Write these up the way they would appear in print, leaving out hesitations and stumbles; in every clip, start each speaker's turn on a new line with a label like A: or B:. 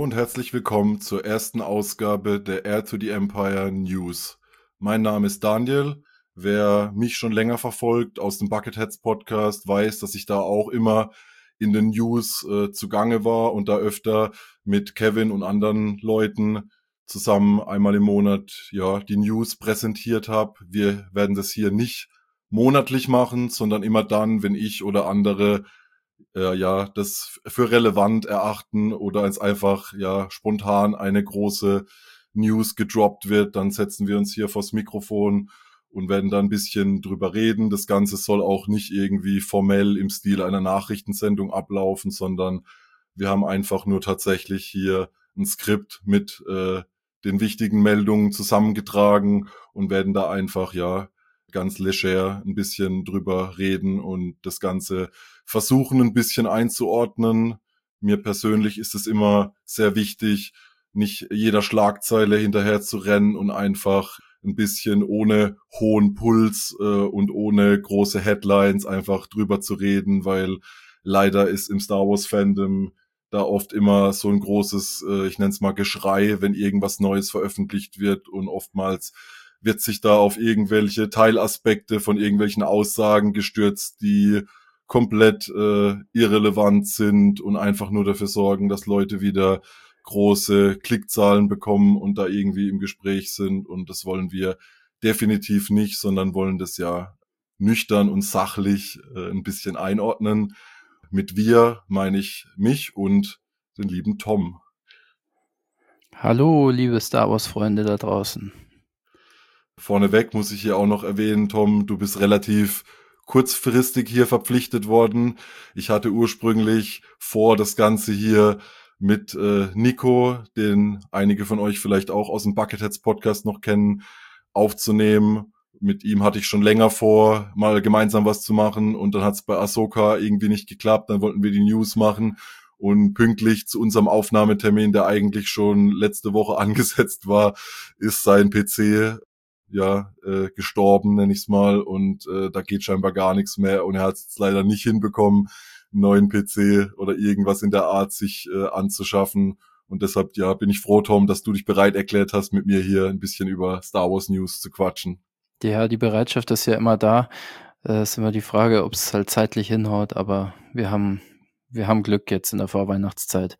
A: und herzlich willkommen zur ersten Ausgabe der Heir to the Empire News. Mein Name ist Daniel. Wer mich schon länger verfolgt aus dem Bucketheads Podcast, weiß, dass ich da auch immer in den News zugange war und da öfter mit Kevin und anderen Leuten zusammen einmal im Monat die News präsentiert habe. Wir werden das hier nicht monatlich machen, sondern immer dann, wenn ich oder andere das für relevant erachten oder als einfach spontan eine große News gedroppt wird, dann setzen wir uns hier vors Mikrofon und werden da ein bisschen drüber reden. Das Ganze soll auch nicht irgendwie formell im Stil einer Nachrichtensendung ablaufen, sondern wir haben einfach nur tatsächlich hier ein Skript mit den wichtigen Meldungen zusammengetragen und werden da einfach ganz leger ein bisschen drüber reden und das Ganze versuchen ein bisschen einzuordnen. Mir persönlich ist es immer sehr wichtig, nicht jeder Schlagzeile hinterher zu rennen und einfach ein bisschen ohne hohen Puls und ohne große Headlines einfach drüber zu reden, weil leider ist im Star Wars Fandom da oft immer so ein großes, ich nenne es mal Geschrei, wenn irgendwas Neues veröffentlicht wird, und oftmals wird sich da auf irgendwelche Teilaspekte von irgendwelchen Aussagen gestürzt, die komplett irrelevant sind und einfach nur dafür sorgen, dass Leute wieder große Klickzahlen bekommen und da irgendwie im Gespräch sind, und das wollen wir definitiv nicht, sondern wollen das nüchtern und sachlich ein bisschen einordnen. Mit wir meine ich mich und den lieben Tom.
B: Hallo, liebe Star Wars-Freunde da draußen.
A: Vorneweg muss ich hier auch noch erwähnen, Tom, du bist relativ kurzfristig hier verpflichtet worden. Ich hatte ursprünglich vor, das Ganze hier mit Nico, den einige von euch vielleicht auch aus dem Bucketheads Podcast noch kennen, aufzunehmen. Mit ihm hatte ich schon länger vor, mal gemeinsam was zu machen, und dann hat es bei Ahsoka irgendwie nicht geklappt. Dann wollten wir die News machen, und pünktlich zu unserem Aufnahmetermin, der eigentlich schon letzte Woche angesetzt war, ist sein PC gestorben, nenne ich es mal, und da geht scheinbar gar nichts mehr, und er hat es leider nicht hinbekommen, einen neuen PC oder irgendwas in der Art sich anzuschaffen, und deshalb bin ich froh, Tom, dass du dich bereit erklärt hast, mit mir hier ein bisschen über Star Wars News zu quatschen.
B: Ja, die Bereitschaft ist ja immer da. Ist immer die Frage, ob es halt zeitlich hinhaut, aber wir haben Glück jetzt in der Vorweihnachtszeit.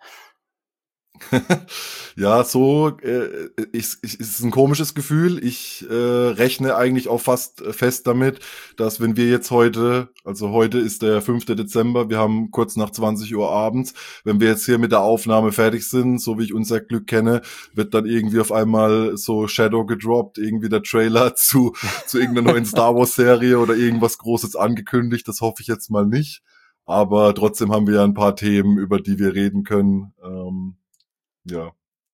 A: Ja, so ist ein komisches Gefühl. Ich rechne eigentlich auch fast fest damit, dass wenn wir jetzt heute ist der 5. Dezember, wir haben kurz nach 20 Uhr abends, wenn wir jetzt hier mit der Aufnahme fertig sind, so wie ich unser Glück kenne, wird dann irgendwie auf einmal so Shadow gedroppt, irgendwie der Trailer zu irgendeiner neuen Star Wars Serie oder irgendwas Großes angekündigt. Das hoffe ich jetzt mal nicht. Aber trotzdem haben wir ja ein paar Themen, über die wir reden können. Ja.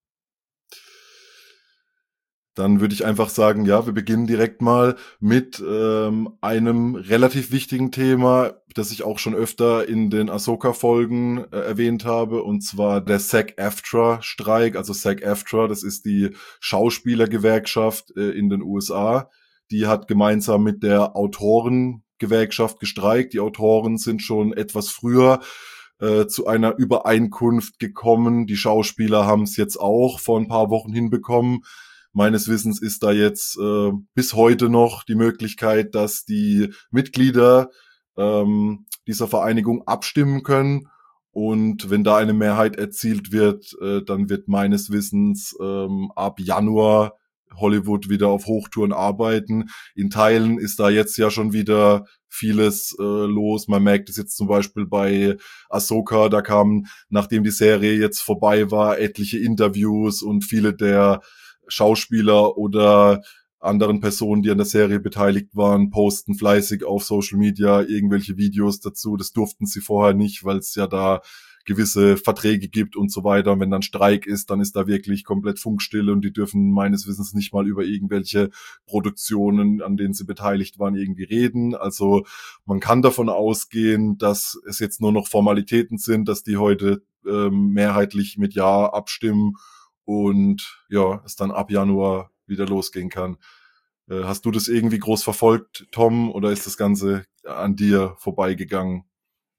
A: Dann würde ich einfach sagen, wir beginnen direkt mal mit einem relativ wichtigen Thema, das ich auch schon öfter in den Ahsoka-Folgen erwähnt habe, und zwar der SAG-AFTRA-Streik. Also SAG-AFTRA, das ist die Schauspielergewerkschaft in den USA. Die hat gemeinsam mit der Autorengewerkschaft gestreikt. Die Autoren sind schon etwas früher zu einer Übereinkunft gekommen. Die Schauspieler haben es jetzt auch vor ein paar Wochen hinbekommen. Meines Wissens ist da jetzt bis heute noch die Möglichkeit, dass die Mitglieder dieser Vereinigung abstimmen können. Und wenn da eine Mehrheit erzielt wird, dann wird meines Wissens ab Januar Hollywood wieder auf Hochtouren arbeiten. In Teilen ist da jetzt ja schon wieder vieles los. Man merkt es jetzt zum Beispiel bei Ahsoka, da kamen, nachdem die Serie jetzt vorbei war, etliche Interviews, und viele der Schauspieler oder anderen Personen, die an der Serie beteiligt waren, posten fleißig auf Social Media irgendwelche Videos dazu. Das durften sie vorher nicht, weil es ja da gewisse Verträge gibt und so weiter. Und wenn dann Streik ist, dann ist da wirklich komplett Funkstille, und die dürfen meines Wissens nicht mal über irgendwelche Produktionen, an denen sie beteiligt waren, irgendwie reden. Also man kann davon ausgehen, dass es jetzt nur noch Formalitäten sind, dass die heute mehrheitlich mit Ja abstimmen und es dann ab Januar wieder losgehen kann. Hast du das irgendwie groß verfolgt, Tom, oder ist das Ganze an dir vorbeigegangen?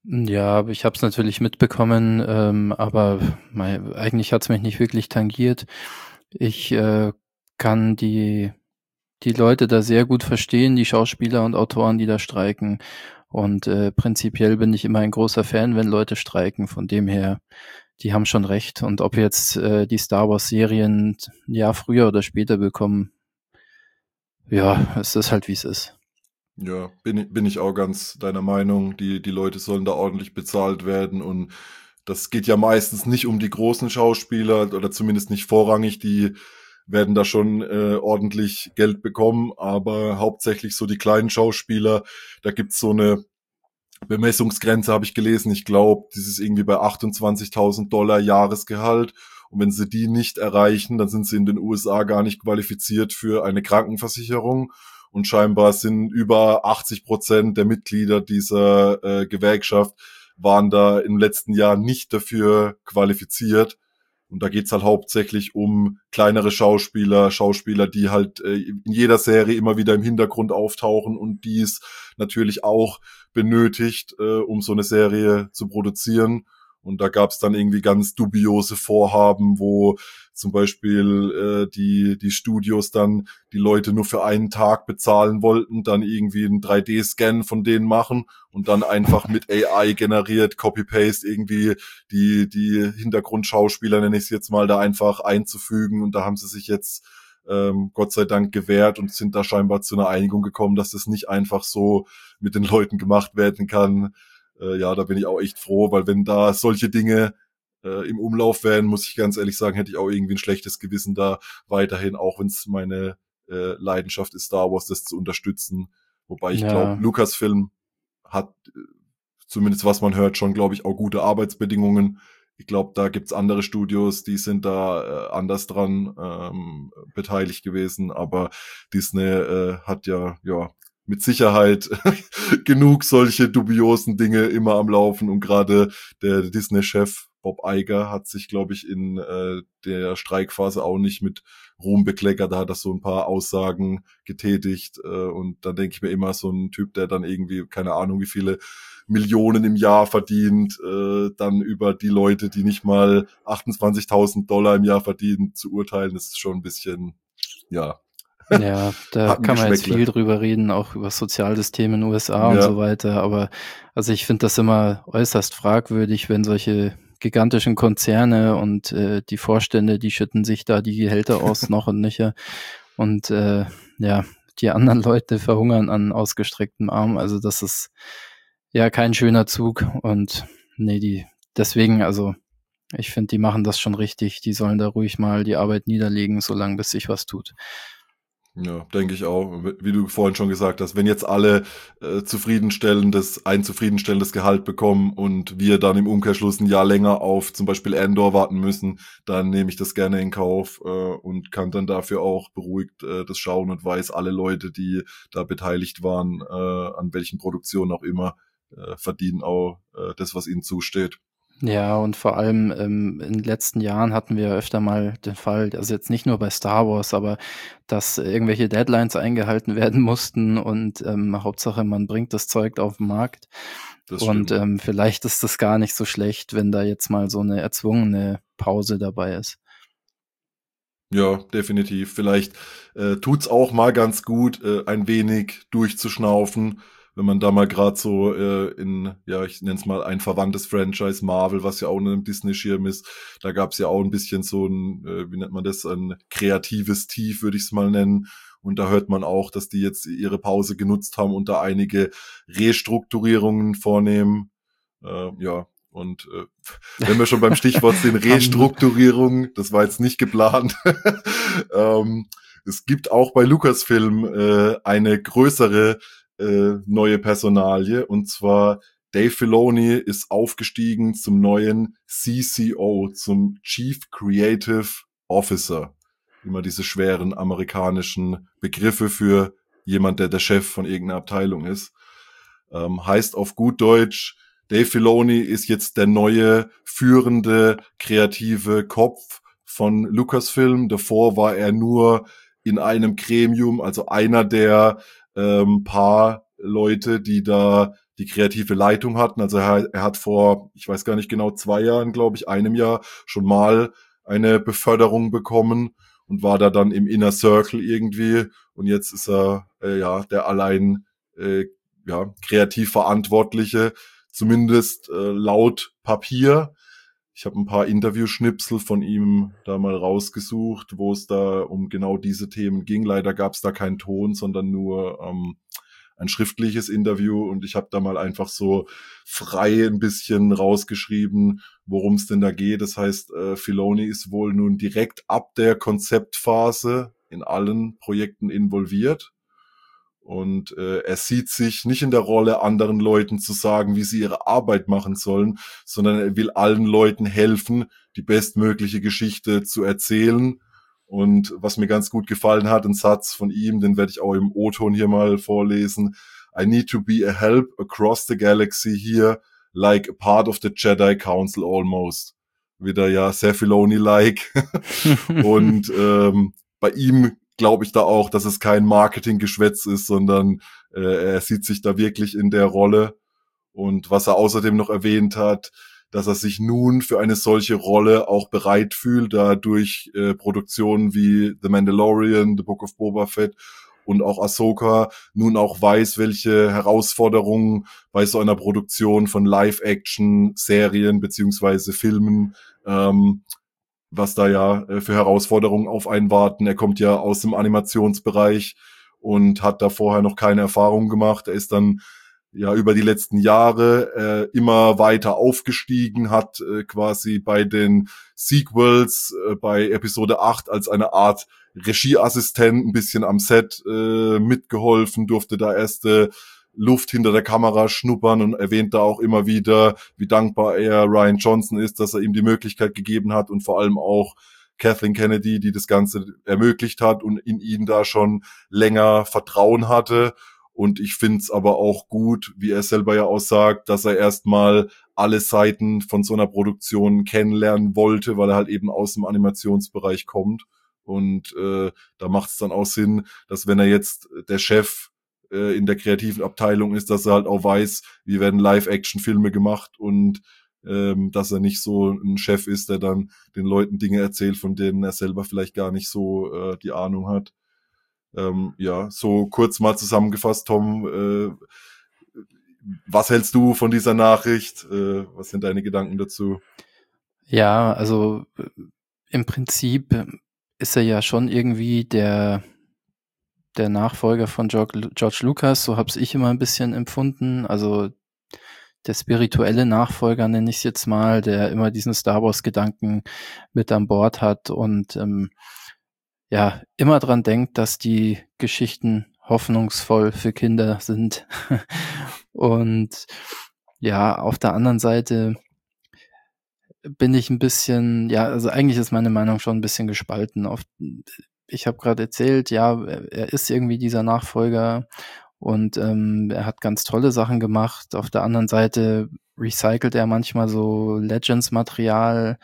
B: Ja, aber ich habe es natürlich mitbekommen, aber eigentlich hat es mich nicht wirklich tangiert. Ich kann die Leute da sehr gut verstehen, die Schauspieler und Autoren, die da streiken. Und prinzipiell bin ich immer ein großer Fan, wenn Leute streiken. Von dem her, die haben schon recht. Und ob jetzt die Star Wars-Serien ein Jahr früher oder später bekommen, ja, es ist halt, wie es ist.
A: Ja, bin ich auch ganz deiner Meinung. Die Leute sollen da ordentlich bezahlt werden und das geht ja meistens nicht um die großen Schauspieler oder zumindest nicht vorrangig. Die werden da schon ordentlich Geld bekommen, aber hauptsächlich so die kleinen Schauspieler. Da gibt's so eine Bemessungsgrenze, habe ich gelesen. Ich glaube, das ist irgendwie bei 28.000 Dollar Jahresgehalt. Und wenn sie die nicht erreichen, dann sind sie in den USA gar nicht qualifiziert für eine Krankenversicherung. Und scheinbar sind über 80% der Mitglieder dieser Gewerkschaft waren da im letzten Jahr nicht dafür qualifiziert. Und da geht's halt hauptsächlich um kleinere Schauspieler, die halt in jeder Serie immer wieder im Hintergrund auftauchen und dies natürlich auch benötigt, um so eine Serie zu produzieren. Und da gab's dann irgendwie ganz dubiose Vorhaben, wo zum Beispiel die Studios dann die Leute nur für einen Tag bezahlen wollten, dann irgendwie einen 3D-Scan von denen machen und dann einfach mit AI generiert, Copy-Paste irgendwie die Hintergrundschauspieler, nenne ich es jetzt mal, da einfach einzufügen. Und da haben sie sich jetzt Gott sei Dank gewehrt und sind da scheinbar zu einer Einigung gekommen, dass das nicht einfach so mit den Leuten gemacht werden kann. Ja, da bin ich auch echt froh, weil wenn da solche Dinge im Umlauf wären, muss ich ganz ehrlich sagen, hätte ich auch irgendwie ein schlechtes Gewissen da weiterhin, auch wenn es meine Leidenschaft ist, Star Wars, das zu unterstützen. Wobei ich glaube,
B: Ja,
A: Lucasfilm hat, zumindest was man hört, schon, glaube ich, auch gute Arbeitsbedingungen. Ich glaube, da gibt's andere Studios, die sind da anders dran beteiligt gewesen, aber Disney hat ja mit Sicherheit genug solche dubiosen Dinge immer am Laufen und gerade der Disney-Chef Bob Iger hat sich, glaube ich, in der Streikphase auch nicht mit Ruhm bekleckert. Da hat er so ein paar Aussagen getätigt und dann denke ich mir immer, so ein Typ, der dann irgendwie, keine Ahnung, wie viele Millionen im Jahr verdient, dann über die Leute, die nicht mal 28.000 Dollar im Jahr verdienen, zu urteilen, das ist schon ein bisschen, ja,
B: ja, da
A: hat ein
B: kann man jetzt viel
A: Geschmäckle.
B: drüber reden, auch über das Sozialsystem in den USA und
A: Ja,
B: so weiter. Aber also ich finde das immer äußerst fragwürdig, wenn solche gigantischen Konzerne und die Vorstände, die schütten sich da die Gehälter aus noch und nöcher. Und ja, die anderen Leute verhungern an ausgestrecktem Arm. Also das ist ja kein schöner Zug. Und nee, deswegen, also ich finde, die machen das schon richtig. Die sollen da ruhig mal die Arbeit niederlegen, solange bis sich was tut.
A: ja, denke ich auch. Wie du vorhin schon gesagt hast, wenn jetzt alle ein zufriedenstellendes Gehalt bekommen und wir dann im Umkehrschluss ein Jahr länger auf zum Beispiel Andor warten müssen, dann nehme ich das gerne in Kauf und kann dann dafür auch beruhigt das schauen und weiß, alle Leute, die da beteiligt waren, an welchen Produktionen auch immer, verdienen auch das, was ihnen zusteht.
B: Ja, und vor allem in den letzten Jahren hatten wir öfter mal den Fall, also jetzt nicht nur bei Star Wars, aber dass irgendwelche Deadlines eingehalten werden mussten und Hauptsache, man bringt das Zeug auf den Markt.
A: Das
B: Und
A: stimmt.
B: vielleicht ist das gar nicht so schlecht, wenn da jetzt mal so eine erzwungene Pause dabei ist.
A: Ja, definitiv. Vielleicht tut's auch mal ganz gut, ein wenig durchzuschnaufen, wenn man da mal gerade so ja, ich nenne es mal ein verwandtes Franchise Marvel, was ja auch in einem Disney-Schirm ist. Da gab's ja auch ein bisschen so ein, wie nennt man das, ein kreatives Tief, würde ich es mal nennen. Und da hört man auch, dass die jetzt ihre Pause genutzt haben und da einige Restrukturierungen vornehmen. Ja, und wenn wir schon beim Stichwort sind,
B: Haben,
A: Restrukturierung, das war jetzt nicht geplant. ähm, es gibt auch bei Lucasfilm eine größere neue Personalie und zwar Dave Filoni ist aufgestiegen zum neuen CCO, zum Chief Creative Officer. Immer diese schweren amerikanischen Begriffe für jemand, der Chef von irgendeiner Abteilung ist. Heißt auf gut Deutsch, Dave Filoni ist jetzt der neue führende kreative Kopf von Lucasfilm. Davor war er nur in einem Gremium, also einer der paar Leute, die da die die kreative Leitung hatten. Also er hat vor, ich weiß gar nicht genau, 2 Jahren, glaube ich, einem Jahr schon mal eine Beförderung bekommen und war da dann im Inner Circle irgendwie. Und jetzt ist er der allein kreativ Verantwortliche, zumindest laut Papier. Ich habe ein paar Interviewschnipsel von ihm da mal rausgesucht, wo es da um genau diese Themen ging. Leider gab es da keinen Ton, sondern nur ein schriftliches Interview, und ich habe da mal einfach so frei ein bisschen rausgeschrieben, worum es denn da geht. Das heißt, Filoni ist wohl nun direkt ab der Konzeptphase in allen Projekten involviert. Und er sieht sich nicht in der Rolle, anderen Leuten zu sagen, wie sie ihre Arbeit machen sollen, sondern er will allen Leuten helfen, die bestmögliche Geschichte zu erzählen. Und was mir ganz gut gefallen hat, ein Satz von ihm, den werde ich auch im O-Ton hier mal vorlesen. I need to be a help across the galaxy here, like a part of the Jedi Council almost. Wieder ja sehr Filoni-like. Und bei ihm glaube ich da auch, dass es kein Marketinggeschwätz ist, sondern er sieht sich da wirklich in der Rolle. Und was er außerdem noch erwähnt hat, dass er sich nun für eine solche Rolle auch bereit fühlt, da durch Produktionen wie The Mandalorian, The Book of Boba Fett und auch Ahsoka nun auch weiß, welche Herausforderungen bei so einer Produktion von Live-Action-Serien beziehungsweise Filmen was da ja für Herausforderungen auf einen warten. Er kommt ja aus dem Animationsbereich und hat da vorher noch keine Erfahrung gemacht. Er ist dann ja über die letzten Jahre immer weiter aufgestiegen, hat quasi bei den Sequels bei Episode 8 als eine Art Regieassistent ein bisschen am Set mitgeholfen, durfte da erste Luft hinter der Kamera schnuppern und erwähnt da auch immer wieder, wie dankbar er Rian Johnson ist, dass er ihm die Möglichkeit gegeben hat, und vor allem auch Kathleen Kennedy, die das Ganze ermöglicht hat und in ihn da schon länger Vertrauen hatte. Und ich find's aber auch gut, wie er selber ja auch sagt, dass er erstmal alle Seiten von so einer Produktion kennenlernen wollte, weil er halt eben aus dem Animationsbereich kommt. Und da macht's dann auch Sinn, dass wenn er jetzt der Chef in der kreativen Abteilung ist, dass er halt auch weiß, wie werden Live-Action-Filme gemacht, und dass er nicht so ein Chef ist, der dann den Leuten Dinge erzählt, von denen er selber vielleicht gar nicht so die Ahnung hat. So kurz mal zusammengefasst, Tom, was hältst du von dieser Nachricht? Was sind deine Gedanken dazu?
B: Ja, also im Prinzip ist er ja schon irgendwie der Nachfolger von George Lucas, so habe ich immer ein bisschen empfunden. Also der spirituelle Nachfolger, nenne ich es jetzt mal, der immer diesen Star Wars-Gedanken mit an Bord hat und immer dran denkt, dass die Geschichten hoffnungsvoll für Kinder sind. Und ja, auf der anderen Seite bin ich ein bisschen, also eigentlich ist meine Meinung schon ein bisschen gespalten. Ich habe gerade erzählt, ja, er ist irgendwie dieser Nachfolger und er hat ganz tolle Sachen gemacht. Auf der anderen Seite recycelt er manchmal so Legends-Material.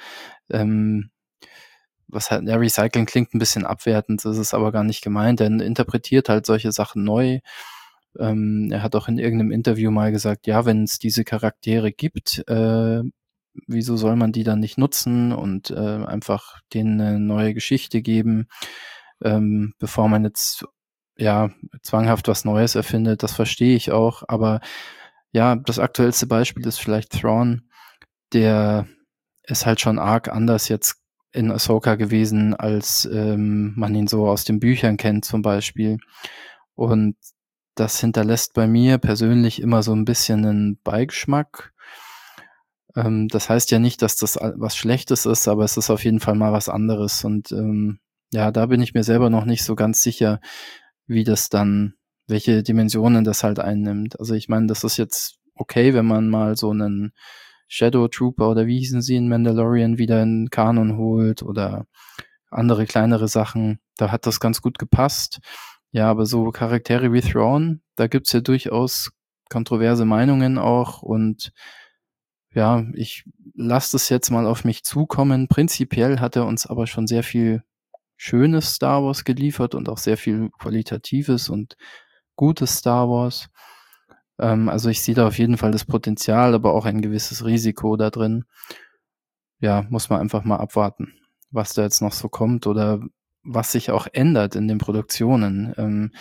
B: Recyceln klingt ein bisschen abwertend, das ist aber gar nicht gemeint. Er interpretiert halt solche Sachen neu. Er hat auch in irgendeinem Interview mal gesagt, ja, wenn es diese Charaktere gibt, wieso soll man die dann nicht nutzen und einfach denen eine neue Geschichte geben, bevor man jetzt zwanghaft was Neues erfindet. Das verstehe ich auch, aber ja, das aktuellste Beispiel ist vielleicht Thrawn, der ist halt schon arg anders jetzt in Ahsoka gewesen, als man ihn so aus den Büchern kennt zum Beispiel. Und das hinterlässt bei mir persönlich immer so ein bisschen einen Beigeschmack. Das heißt ja nicht, dass das was Schlechtes ist, aber es ist auf jeden Fall mal was anderes. Und da bin ich mir selber noch nicht so ganz sicher, wie das dann, welche Dimensionen das halt einnimmt. Also ich meine, das ist jetzt okay, wenn man mal so einen Shadow Trooper oder wie hießen sie in Mandalorian wieder in den Kanon holt oder andere kleinere Sachen. Da hat das ganz gut gepasst. Ja, aber so Charaktere wie Thrawn, da gibt's ja durchaus kontroverse Meinungen auch, und ja, ich lasse das jetzt mal auf mich zukommen. Prinzipiell hat er uns aber schon sehr viel schönes Star Wars geliefert und auch sehr viel qualitatives und gutes Star Wars. Also ich sehe da auf jeden Fall das Potenzial, aber auch ein gewisses Risiko da drin. Ja, muss man einfach mal abwarten, was da jetzt noch so kommt oder was sich auch ändert in den Produktionen.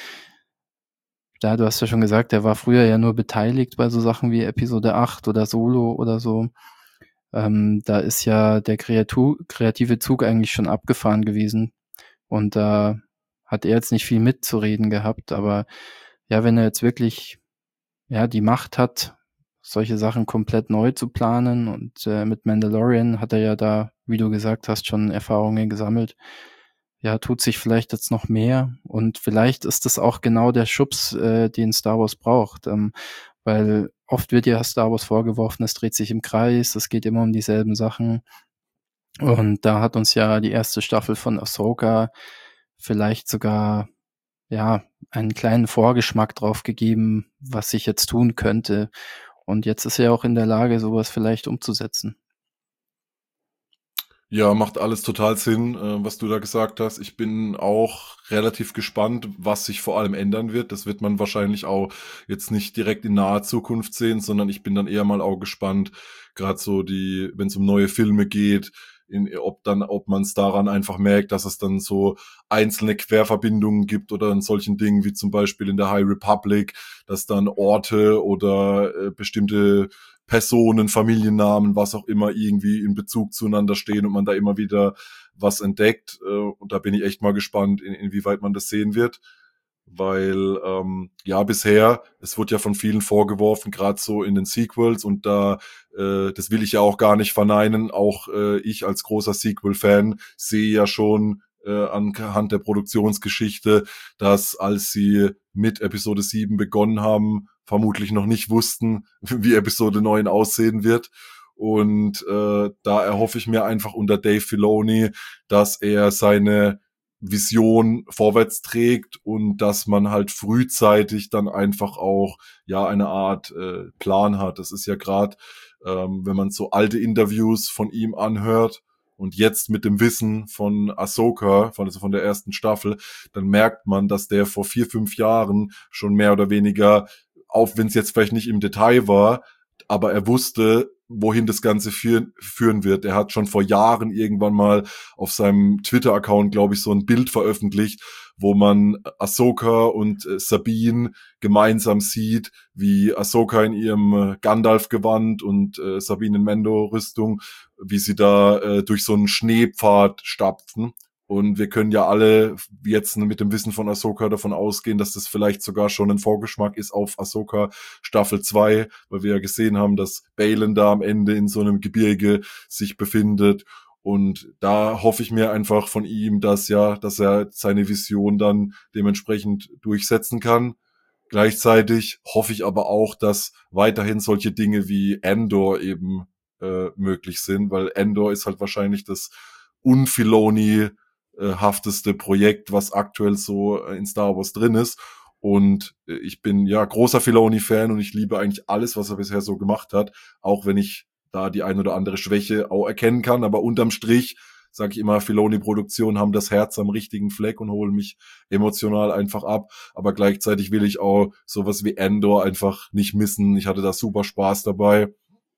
B: Du hast ja schon gesagt, er war früher ja nur beteiligt bei so Sachen wie Episode 8 oder Solo oder so. Da ist ja der kreative Zug eigentlich schon abgefahren gewesen und da hat er jetzt nicht viel mitzureden gehabt, aber ja, wenn er jetzt wirklich, ja, die Macht hat, solche Sachen komplett neu zu planen und mit Mandalorian hat er ja da, wie du gesagt hast, schon Erfahrungen gesammelt. Ja, tut sich vielleicht jetzt noch mehr und vielleicht ist das auch genau der Schubs, den Star Wars braucht, weil oft wird ja Star Wars vorgeworfen, es dreht sich im Kreis, es geht immer um dieselben Sachen und da hat uns ja die erste Staffel von Ahsoka vielleicht sogar, ja, einen kleinen Vorgeschmack drauf gegeben, was sich jetzt tun könnte. Und jetzt ist er auch in der Lage, sowas vielleicht umzusetzen.
A: Ja, macht alles total Sinn, was du da gesagt hast. Ich bin auch relativ gespannt, was sich vor allem ändern wird. Das wird man wahrscheinlich auch jetzt nicht direkt in naher Zukunft sehen, sondern ich bin dann eher mal auch gespannt, gerade so wenn es um neue Filme geht, ob man es daran einfach merkt, dass es dann so einzelne Querverbindungen gibt oder in solchen Dingen wie zum Beispiel in der High Republic, dass dann Orte oder bestimmte Personen, Familiennamen, was auch immer irgendwie in Bezug zueinander stehen und man da immer wieder was entdeckt. Und da bin ich echt mal gespannt, inwieweit man das sehen wird. Weil ja, bisher, es wird ja von vielen vorgeworfen, gerade so in den Sequels und das will ich ja auch gar nicht verneinen, auch ich als großer Sequel-Fan sehe ja schon anhand der Produktionsgeschichte, dass als sie mit Episode 7 begonnen haben, vermutlich noch nicht wussten, wie Episode 9 aussehen wird. Und da erhoffe ich mir einfach unter Dave Filoni, dass er seine Vision vorwärts trägt und dass man halt frühzeitig dann einfach auch ja eine Art Plan hat. Das ist ja gerade, wenn man so alte Interviews von ihm anhört und jetzt mit dem Wissen von Ahsoka, also von der ersten Staffel, dann merkt man, dass der vor 4, 5 Jahren schon mehr oder weniger, auch wenn es jetzt vielleicht nicht im Detail war, aber er wusste, wohin das Ganze führen wird. Er hat schon vor Jahren irgendwann mal auf seinem Twitter-Account, glaube ich, so ein Bild veröffentlicht, wo man Ahsoka und Sabine gemeinsam sieht, wie Ahsoka in ihrem Gandalf-Gewand und Sabine in Mando-Rüstung, wie sie da durch so einen Schneepfad stapfen. Und wir können ja alle jetzt mit dem Wissen von Ahsoka davon ausgehen, dass das vielleicht sogar schon ein Vorgeschmack ist auf Ahsoka Staffel 2, weil wir ja gesehen haben, dass Baylan da am Ende in so einem Gebirge sich befindet. Und da hoffe ich mir einfach von ihm, dass er seine Vision dann dementsprechend durchsetzen kann. Gleichzeitig hoffe ich aber auch, dass weiterhin solche Dinge wie Andor eben möglich sind, weil Andor ist halt wahrscheinlich das unfiloni hafteste Projekt, was aktuell so in Star Wars drin ist. Und ich bin ja großer Filoni-Fan und ich liebe eigentlich alles, was er bisher so gemacht hat, auch wenn ich da die ein oder andere Schwäche auch erkennen kann. Aber unterm Strich sage ich immer, Filoni-Produktionen haben das Herz am richtigen Fleck und holen mich emotional einfach ab. Aber gleichzeitig will ich auch sowas wie Andor einfach nicht missen. Ich hatte da super Spaß dabei.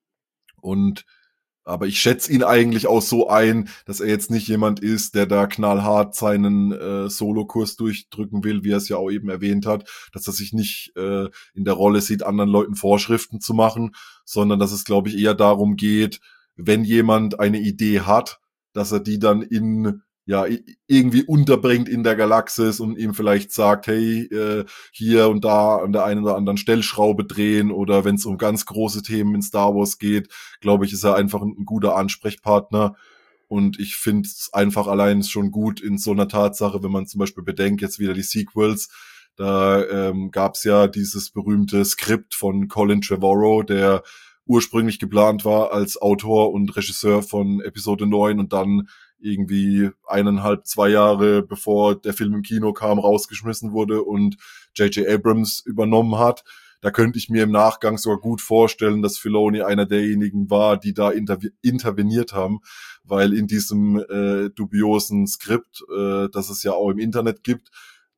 A: Aber ich schätze ihn eigentlich auch so ein, dass er jetzt nicht jemand ist, der da knallhart seinen Solokurs durchdrücken will, wie er es ja auch eben erwähnt hat, dass er sich nicht in der Rolle sieht, anderen Leuten Vorschriften zu machen, sondern dass es, glaube ich, eher darum geht, wenn jemand eine Idee hat, dass er die dann irgendwie unterbringt in der Galaxis und ihm vielleicht sagt, hey, hier und da an der einen oder anderen Stellschraube drehen oder wenn es um ganz große Themen in Star Wars geht, glaube ich, ist er einfach ein guter Ansprechpartner. Und ich finde es einfach allein schon gut in so einer Tatsache, wenn man zum Beispiel bedenkt, jetzt wieder die Sequels, da gab es ja dieses berühmte Skript von Colin Trevorrow, der ursprünglich geplant war als Autor und Regisseur von Episode 9 und dann irgendwie 1,5, 2 Jahre bevor der Film im Kino kam, rausgeschmissen wurde und J.J. Abrams übernommen hat. Da könnte ich mir im Nachgang sogar gut vorstellen, dass Filoni einer derjenigen war, die da interveniert haben, weil in diesem dubiosen Skript, das es ja auch im Internet gibt,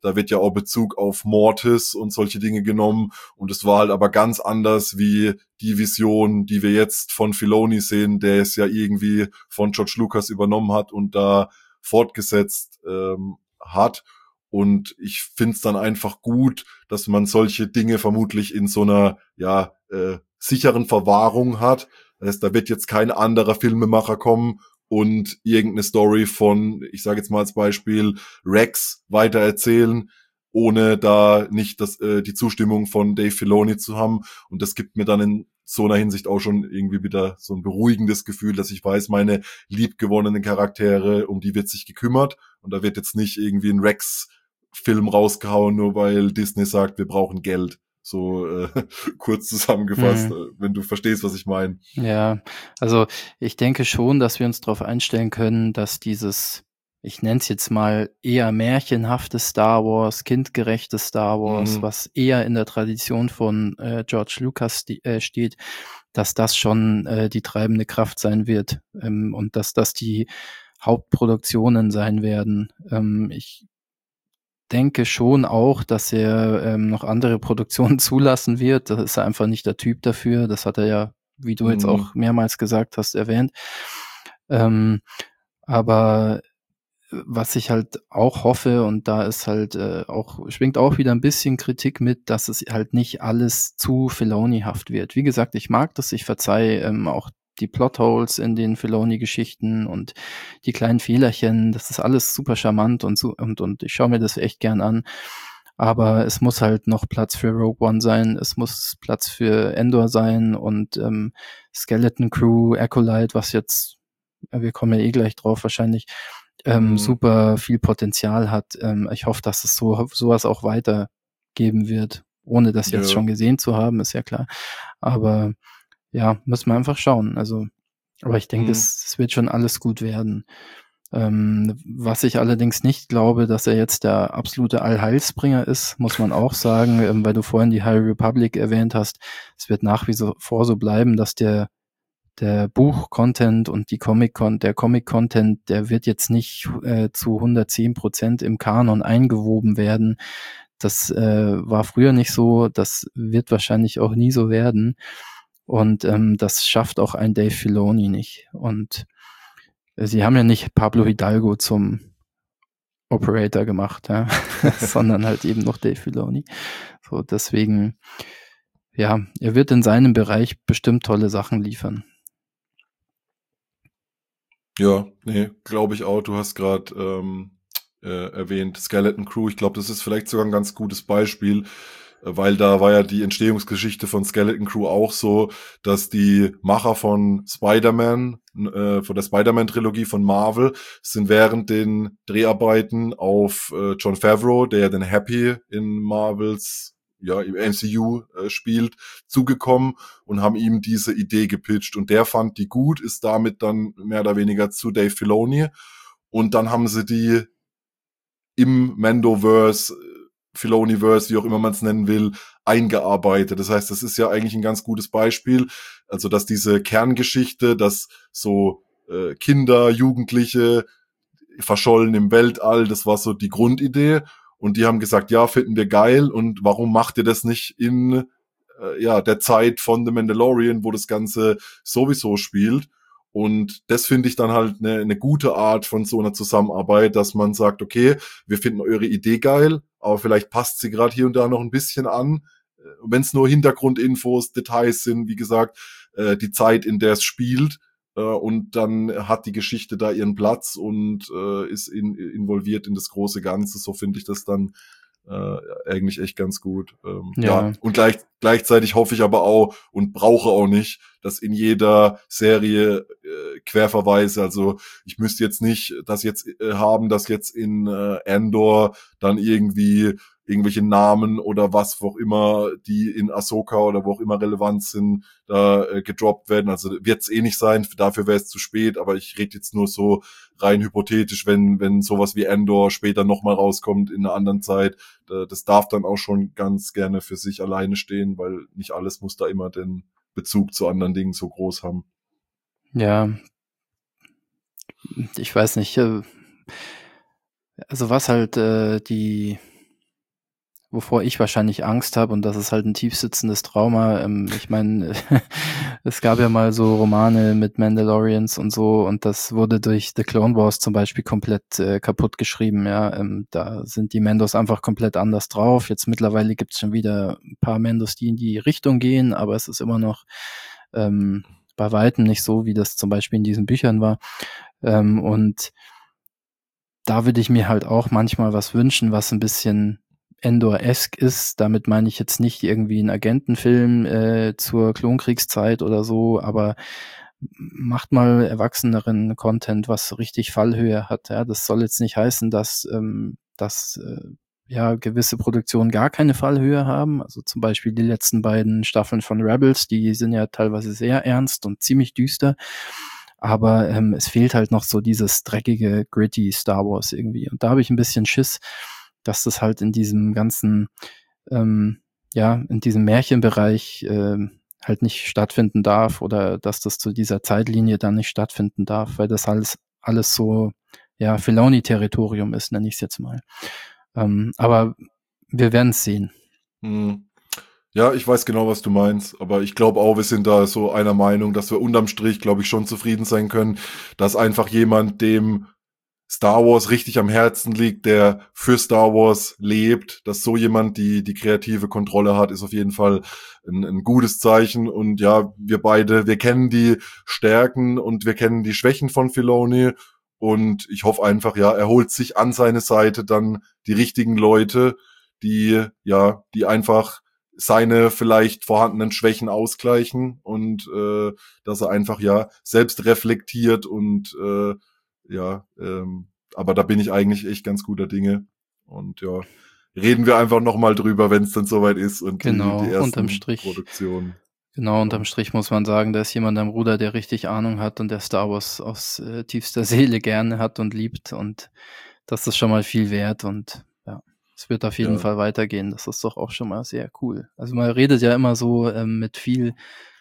A: Da wird ja auch Bezug auf Mortis und solche Dinge genommen. Und es war halt aber ganz anders wie die Vision, die wir jetzt von Filoni sehen, der es ja irgendwie von George Lucas übernommen hat und da fortgesetzt hat. Und ich find's dann einfach gut, dass man solche Dinge vermutlich in so einer sicheren Verwahrung hat. Das heißt, da wird jetzt kein anderer Filmemacher kommen und irgendeine Story von, ich sage jetzt mal als Beispiel, Rex weitererzählen, ohne da nicht die Zustimmung von Dave Filoni zu haben. Und das gibt mir dann in so einer Hinsicht auch schon irgendwie wieder so ein beruhigendes Gefühl, dass ich weiß, meine liebgewonnenen Charaktere, um die wird sich gekümmert. Und da wird jetzt nicht irgendwie ein Rex-Film rausgehauen, nur weil Disney sagt, wir brauchen Geld. So kurz zusammengefasst, wenn du verstehst, was ich meine.
B: Ja, also ich denke schon, dass wir uns darauf einstellen können, dass dieses, ich nenne es jetzt mal eher märchenhafte Star Wars, kindgerechte Star Wars, was eher in der Tradition von George Lucas steht, dass das schon die treibende Kraft sein wird und dass das die Hauptproduktionen sein werden. Ich denke schon auch, dass er noch andere Produktionen zulassen wird. Da ist er einfach nicht der Typ dafür. Das hat er ja, wie du jetzt auch mehrmals gesagt hast, erwähnt. Aber was ich halt auch hoffe, und da ist halt schwingt auch wieder ein bisschen Kritik mit, dass es halt nicht alles zu Filoni-haft wird. Wie gesagt, ich mag das, ich verzeihe auch die Plotholes in den Filoni-Geschichten und die kleinen Fehlerchen, das ist alles super charmant und ich schaue mir das echt gern an. Aber es muss halt noch Platz für Rogue One sein, es muss Platz für Endor sein und Skeleton Crew, Acolyte, was jetzt, wir kommen ja eh gleich drauf wahrscheinlich, super viel Potenzial hat. Ich hoffe, dass es sowas auch weitergeben wird, ohne das jetzt schon gesehen zu haben, ist ja klar. Aber ja, müssen wir einfach schauen. Also, aber ich denke, es wird schon alles gut werden. Was ich allerdings nicht glaube, dass er jetzt der absolute Allheilsbringer ist, muss man auch sagen, weil du vorhin die High Republic erwähnt hast. Es wird nach wie vor so bleiben, dass der Buch-Content und der Comic-Content, der wird jetzt nicht zu 110% im Kanon eingewoben werden. Das war früher nicht so, das wird wahrscheinlich auch nie so werden. Und das schafft auch ein Dave Filoni nicht. Und sie haben ja nicht Pablo Hidalgo zum Operator gemacht, ja? sondern halt eben noch Dave Filoni. So, deswegen, ja, er wird in seinem Bereich bestimmt tolle Sachen liefern.
A: Ja, nee, glaube ich auch. Du hast gerade erwähnt Skeleton Crew. Ich glaube, das ist vielleicht sogar ein ganz gutes Beispiel, weil da war ja die Entstehungsgeschichte von Skeleton Crew auch so, dass die Macher von Spider-Man, von der Spider-Man-Trilogie von Marvel, sind während den Dreharbeiten auf Jon Favreau, der ja den Happy in Marvels, ja, im MCU spielt, zugekommen und haben ihm diese Idee gepitcht. Und der fand die gut, ist damit dann mehr oder weniger zu Dave Filoni. Und dann haben sie die im Mandoverse, Filoniverse, wie auch immer man es nennen will, eingearbeitet. Das heißt, das ist ja eigentlich ein ganz gutes Beispiel. Also, dass diese Kerngeschichte, dass so Kinder, Jugendliche verschollen im Weltall, das war so die Grundidee. Und die haben gesagt, ja, finden wir geil. Und warum macht ihr das nicht in der Zeit von The Mandalorian, wo das Ganze sowieso spielt? Und das finde ich dann halt eine gute Art von so einer Zusammenarbeit, dass man sagt, okay, wir finden eure Idee geil, aber vielleicht passt sie gerade hier und da noch ein bisschen an. Wenn es nur Hintergrundinfos, Details sind, wie gesagt, die Zeit, in der es spielt, und dann hat die Geschichte da ihren Platz und ist involviert in das große Ganze. So finde ich das dann eigentlich echt ganz gut. Und gleichzeitig hoffe ich aber auch und brauche auch nicht, dass in jeder Serie Querverweise, also ich müsste jetzt nicht das jetzt haben, dass jetzt in Andor dann irgendwie irgendwelche Namen oder was auch immer, die in Ahsoka oder wo auch immer relevant sind, da gedroppt werden. Also wird's eh nicht sein, dafür wäre es zu spät, aber ich rede jetzt nur so rein hypothetisch, wenn sowas wie Andor später nochmal rauskommt in einer anderen Zeit, das darf dann auch schon ganz gerne für sich alleine stehen, weil nicht alles muss da immer den Bezug zu anderen Dingen so groß haben.
B: Ja, ich weiß nicht, also was halt die wovor ich wahrscheinlich Angst habe, und das ist halt ein tiefsitzendes Trauma. Ich meine, es gab ja mal so Romane mit Mandalorians und so, und das wurde durch The Clone Wars zum Beispiel komplett kaputt geschrieben. Ja, da sind die Mandos einfach komplett anders drauf. Jetzt mittlerweile gibt es schon wieder ein paar Mandos, die in die Richtung gehen, aber es ist immer noch bei weitem nicht so, wie das zum Beispiel in diesen Büchern war. Und da würde ich mir halt auch manchmal was wünschen, was ein bisschen Endor-esque ist. Damit meine ich jetzt nicht irgendwie einen Agentenfilm zur Klonkriegszeit oder so, aber macht mal erwachseneren Content, was richtig Fallhöhe hat. Ja, das soll jetzt nicht heißen, dass ja gewisse Produktionen gar keine Fallhöhe haben. Also zum Beispiel die letzten beiden Staffeln von Rebels, die sind ja teilweise sehr ernst und ziemlich düster. Aber es fehlt halt noch so dieses dreckige, gritty Star Wars irgendwie. Und da habe ich ein bisschen Schiss, dass das halt in diesem ganzen, ja, in diesem Märchenbereich halt nicht stattfinden darf, oder dass das zu dieser Zeitlinie dann nicht stattfinden darf, weil das alles so, ja, Filoni-Territorium ist, nenne ich es jetzt mal. Aber wir werden es sehen.
A: Ja, ich weiß genau, was du meinst, aber ich glaube auch, wir sind da so einer Meinung, dass wir unterm Strich, glaube ich, schon zufrieden sein können, dass einfach jemand, dem Star Wars richtig am Herzen liegt, der für Star Wars lebt, dass so jemand die kreative Kontrolle hat, ist auf jeden Fall ein gutes Zeichen. Und ja, wir beide, wir kennen die Stärken und wir kennen die Schwächen von Filoni, und ich hoffe einfach, ja, er holt sich an seine Seite dann die richtigen Leute, die einfach seine vielleicht vorhandenen Schwächen ausgleichen, und dass er einfach ja selbst reflektiert und aber da bin ich eigentlich echt ganz guter Dinge, und ja, reden wir einfach nochmal drüber, wenn es dann soweit ist und
B: Genau,
A: die
B: unterm
A: ersten
B: Strich.
A: Produktionen.
B: Genau, unterm Strich muss man sagen, da ist jemand am Ruder, der richtig Ahnung hat und der Star Wars aus tiefster Seele gerne hat und liebt, und das ist schon mal viel wert, und ja, es wird auf jeden Fall weitergehen. Das ist doch auch schon mal sehr cool. Also man redet ja immer so mit viel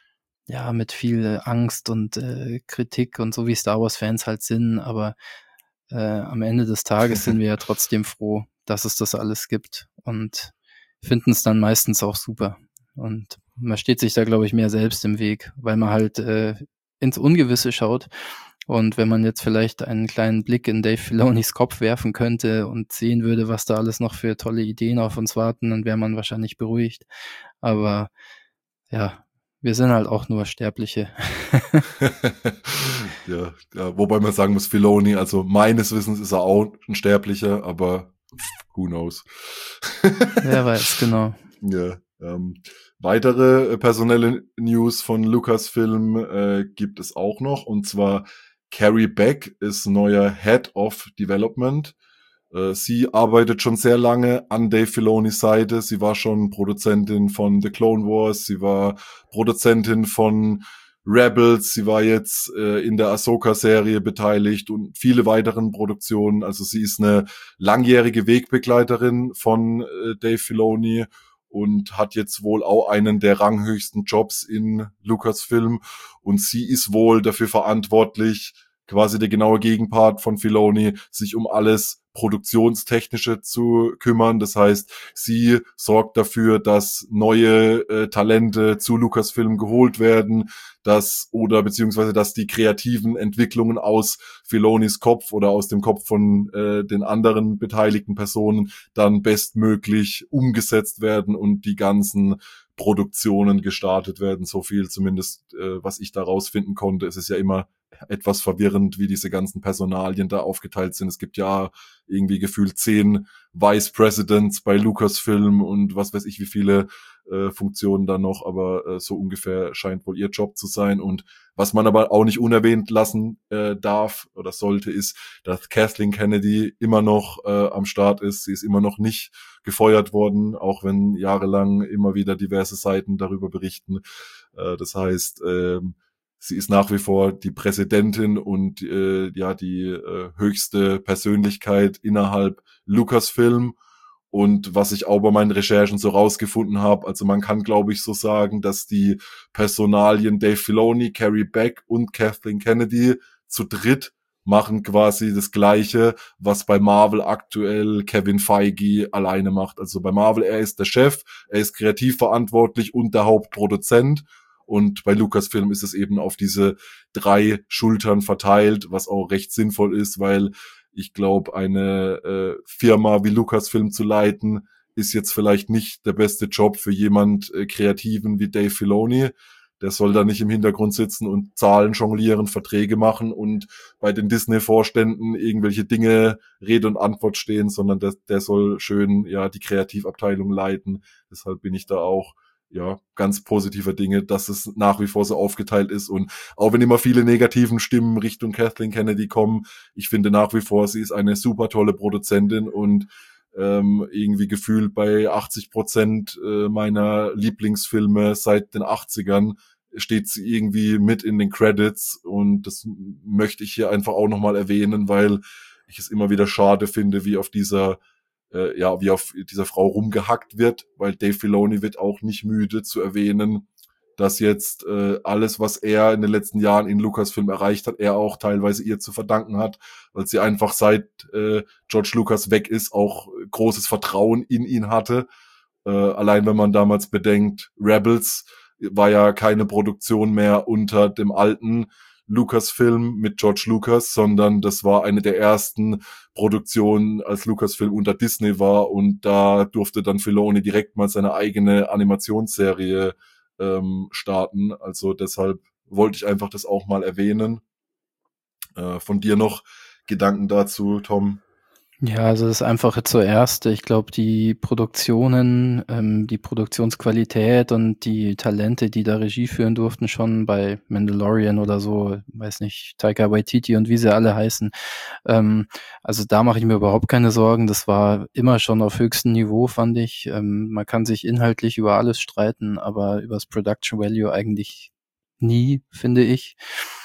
B: Angst und Kritik und so, wie Star Wars-Fans halt sind, aber am Ende des Tages sind wir ja trotzdem froh, dass es das alles gibt, und finden es dann meistens auch super. Und man steht sich da, glaube ich, mehr selbst im Weg, weil man halt ins Ungewisse schaut. Und wenn man jetzt vielleicht einen kleinen Blick in Dave Filonis Kopf werfen könnte und sehen würde, was da alles noch für tolle Ideen auf uns warten, dann wäre man wahrscheinlich beruhigt. Aber ja, wir sind halt auch nur Sterbliche.
A: ja, wobei man sagen muss, Filoni, also meines Wissens ist er auch ein Sterblicher, aber who knows.
B: Wer weiß, genau.
A: Ja, weitere personelle News von Lucasfilm gibt es auch noch, und zwar Carrie Beck ist neuer Head of Development. Sie arbeitet schon sehr lange an Dave Filonis Seite. Sie war schon Produzentin von The Clone Wars, sie war Produzentin von Rebels, sie war jetzt in der Ahsoka-Serie beteiligt und viele weiteren Produktionen. Also sie ist eine langjährige Wegbegleiterin von Dave Filoni und hat jetzt wohl auch einen der ranghöchsten Jobs in Lucasfilm, und sie ist wohl dafür verantwortlich, quasi der genaue Gegenpart von Filoni, sich um alles Produktionstechnische zu kümmern. Das heißt, sie sorgt dafür, dass neue Talente zu Lucasfilm geholt werden, dass die kreativen Entwicklungen aus Filonis Kopf oder aus dem Kopf von den anderen beteiligten Personen dann bestmöglich umgesetzt werden und die ganzen Produktionen gestartet werden. So viel zumindest, was ich da rausfinden konnte. Es ist ja immer etwas verwirrend, wie diese ganzen Personalien da aufgeteilt sind. Es gibt ja irgendwie gefühlt 10 Vice Presidents bei Lucasfilm und was weiß ich wie viele Funktionen da noch, aber so ungefähr scheint wohl ihr Job zu sein. Und was man aber auch nicht unerwähnt lassen darf oder sollte, ist, dass Kathleen Kennedy immer noch am Start ist. Sie ist immer noch nicht gefeuert worden, auch wenn jahrelang immer wieder diverse Seiten darüber berichten. Das heißt, sie ist nach wie vor die Präsidentin und die höchste Persönlichkeit innerhalb Lucasfilm. Und was ich auch bei meinen Recherchen so rausgefunden habe, also man kann, glaube ich, so sagen, dass die Personalien Dave Filoni, Carrie Beck und Kathleen Kennedy zu dritt machen quasi das Gleiche, was bei Marvel aktuell Kevin Feige alleine macht. Also bei Marvel, er ist der Chef, er ist kreativ verantwortlich und der Hauptproduzent. Und bei Lucasfilm ist es eben auf diese 3 Schultern verteilt, was auch recht sinnvoll ist, weil ich glaube, eine Firma wie Lucasfilm zu leiten, ist jetzt vielleicht nicht der beste Job für jemand Kreativen wie Dave Filoni. Der soll da nicht im Hintergrund sitzen und Zahlen jonglieren, Verträge machen und bei den Disney-Vorständen irgendwelche Dinge Rede und Antwort stehen, sondern der soll schön ja die Kreativabteilung leiten. Deshalb bin ich da auch ja ganz positiver Dinge, dass es nach wie vor so aufgeteilt ist. Und auch wenn immer viele negativen Stimmen Richtung Kathleen Kennedy kommen, ich finde nach wie vor, sie ist eine super tolle Produzentin und irgendwie gefühlt bei 80% meiner Lieblingsfilme seit den 80ern steht sie irgendwie mit in den Credits und das möchte ich hier einfach auch nochmal erwähnen, weil ich es immer wieder schade finde, wie auf dieser Frau rumgehackt wird, weil Dave Filoni wird auch nicht müde zu erwähnen, dass jetzt alles, was er in den letzten Jahren in Lucasfilm erreicht hat, er auch teilweise ihr zu verdanken hat, weil sie einfach seit George Lucas weg ist, auch großes Vertrauen in ihn hatte. Allein wenn man damals bedenkt, Rebels war ja keine Produktion mehr unter dem alten Lucasfilm mit George Lucas, sondern das war eine der ersten Produktionen, als Lucasfilm unter Disney war und da durfte dann Filoni direkt mal seine eigene Animationsserie starten. Also deshalb wollte ich einfach das auch mal erwähnen. Von dir noch Gedanken dazu, Tom?
B: Ja, also das Einfache zuerst. Ich glaube, die Produktionen, die Produktionsqualität und die Talente, die da Regie führen durften, schon bei Mandalorian oder so, weiß nicht, Taika Waititi und wie sie alle heißen. Also da mache ich mir überhaupt keine Sorgen. Das war immer schon auf höchstem Niveau, fand ich. Man kann sich inhaltlich über alles streiten, aber über das Production Value eigentlich nie, finde ich.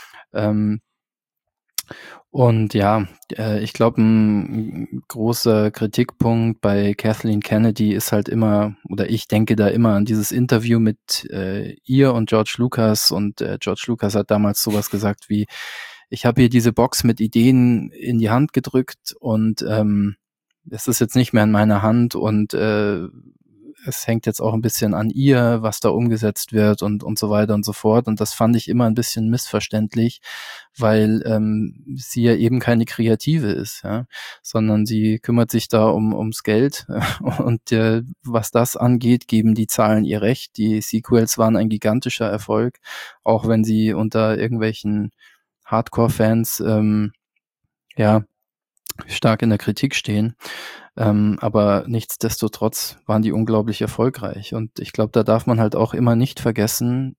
B: Und ja, ich glaube, ein großer Kritikpunkt bei Kathleen Kennedy ist halt immer, oder ich denke da immer an dieses Interview mit ihr und George Lucas. Und George Lucas hat damals sowas gesagt wie, ich habe hier diese Box mit Ideen in die Hand gedrückt und es ist jetzt nicht mehr in meiner Hand und es hängt jetzt auch ein bisschen an ihr, was da umgesetzt wird und so weiter und so fort. Und das fand ich immer ein bisschen missverständlich, weil sie ja eben keine Kreative ist, ja, sondern sie kümmert sich da ums Geld und was das angeht, geben die Zahlen ihr recht. Die Sequels waren ein gigantischer Erfolg, auch wenn sie unter irgendwelchen Hardcore-Fans ja stark in der Kritik stehen. Aber nichtsdestotrotz waren die unglaublich erfolgreich. Und ich glaube, da darf man halt auch immer nicht vergessen,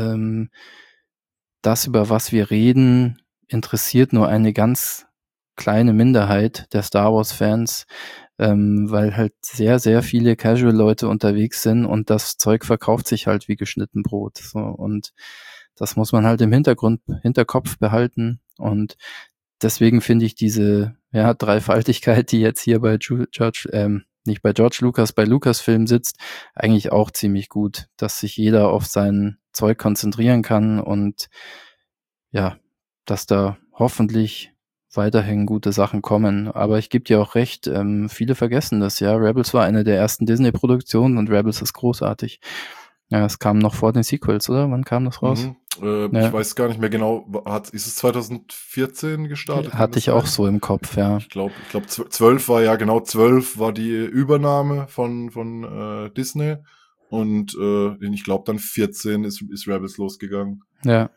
B: das, über was wir reden, interessiert nur eine ganz kleine Minderheit der Star Wars-Fans, weil halt sehr, sehr viele Casual-Leute unterwegs sind und das Zeug verkauft sich halt wie geschnitten Brot. So. Und das muss man halt im Hinterkopf behalten. Und deswegen finde ich diese Dreifaltigkeit, die jetzt hier bei nicht bei George Lucas, bei Lucasfilm sitzt, eigentlich auch ziemlich gut, dass sich jeder auf sein Zeug konzentrieren kann und ja, dass da hoffentlich weiterhin gute Sachen kommen. Aber ich gebe dir auch recht, viele vergessen das, ja. Rebels war eine der ersten Disney-Produktionen und Rebels ist großartig. Ja, es kam noch vor den Sequels, oder? Wann kam das raus?
A: Ich weiß gar nicht mehr genau. Ist es 2014 gestartet?
B: Hatte ich auch so im Kopf, ja.
A: Ich glaube 12 war ja genau 12 war die Übernahme von Disney und ich glaube dann 14 ist Rebels losgegangen.
B: Ja,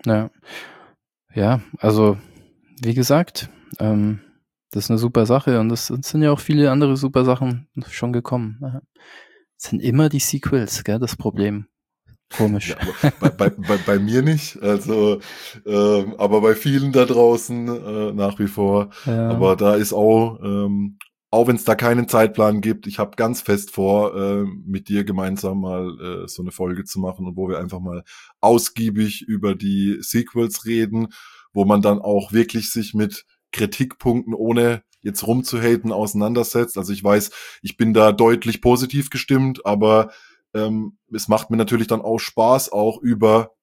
B: also wie gesagt, das ist eine super Sache und es sind ja auch viele andere super Sachen schon gekommen. Ja. Es sind immer die Sequels, gell, das Problem. Komisch.
A: Ja, bei mir nicht, also aber bei vielen da draußen nach wie vor. Ja. Aber da ist auch wenn es da keinen Zeitplan gibt, ich habe ganz fest vor, mit dir gemeinsam mal so eine Folge zu machen und wo wir einfach mal ausgiebig über die Sequels reden, wo man dann auch wirklich sich mit Kritikpunkten ohne jetzt rumzuhaten auseinandersetzt. Also ich weiß, ich bin da deutlich positiv gestimmt, aber es macht mir natürlich dann auch Spaß, auch über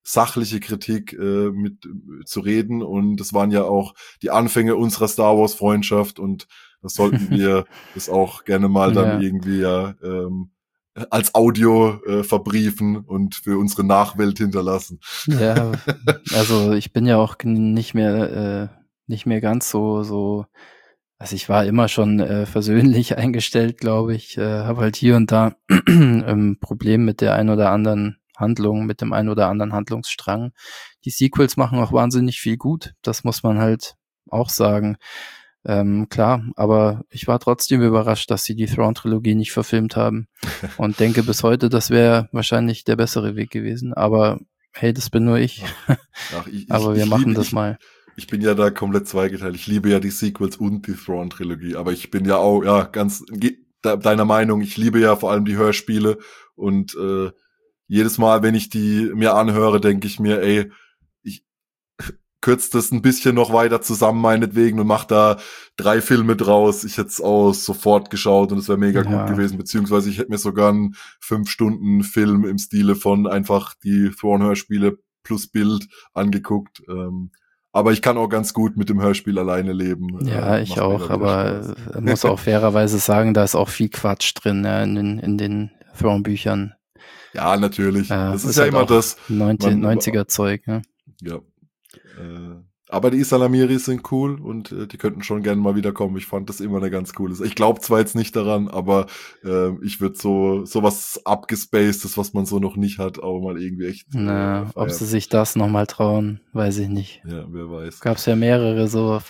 A: sachliche Kritik mit zu reden. Und das waren ja auch die Anfänge unserer Star Wars Freundschaft, und das sollten wir das auch gerne mal dann
B: Ja.
A: irgendwie als Audio verbriefen und für unsere Nachwelt hinterlassen.
B: Ja, also ich bin ja auch nicht mehr ganz so, also ich war immer schon versöhnlich eingestellt, glaube ich, habe halt hier und da Problem mit der ein oder anderen Handlung, mit dem einen oder anderen Handlungsstrang. Die Sequels machen auch wahnsinnig viel gut, das muss man halt auch sagen. Klar, aber ich war trotzdem überrascht, dass sie die Thrawn-Trilogie nicht verfilmt haben und denke bis heute, das wäre wahrscheinlich der bessere Weg gewesen. Aber hey, das bin nur ich.
A: Ach,
B: Aber wir machen das mal.
A: ich bin ja da komplett zweigeteilt. Ich liebe ja die Sequels und die Thrawn-Trilogie, aber ich bin ja auch ganz deiner Meinung. Ich liebe ja vor allem die Hörspiele, und jedes Mal, wenn ich die mir anhöre, denke ich mir, ey, ich kürze das ein bisschen noch weiter zusammen meinetwegen und mach da 3 Filme draus. Ich hätte es auch sofort geschaut und es wäre mega gut gewesen, beziehungsweise ich hätte mir sogar einen 5-Stunden-Film im Stile von einfach die Thrawn-Hörspiele plus Bild angeguckt. Aber ich kann auch ganz gut mit dem Hörspiel alleine leben.
B: Ja, ich auch, aber muss auch fairerweise sagen, da ist auch viel Quatsch drin, ja, in den Thrawn-Büchern.
A: Ja, natürlich. Das ist ja
B: halt
A: immer das
B: 90er Zeug, ne?
A: Ja. Aber die Isalamiris sind cool, und die könnten schon gerne mal wiederkommen. Ich fand das immer eine ganz coole Sache. Ich glaube zwar jetzt nicht daran, aber ich würde so was abgespacedes, was man so noch nicht hat, auch mal irgendwie echt
B: ob sie sich das nochmal trauen, weiß ich nicht.
A: Ja, wer weiß.
B: Gab's ja mehrere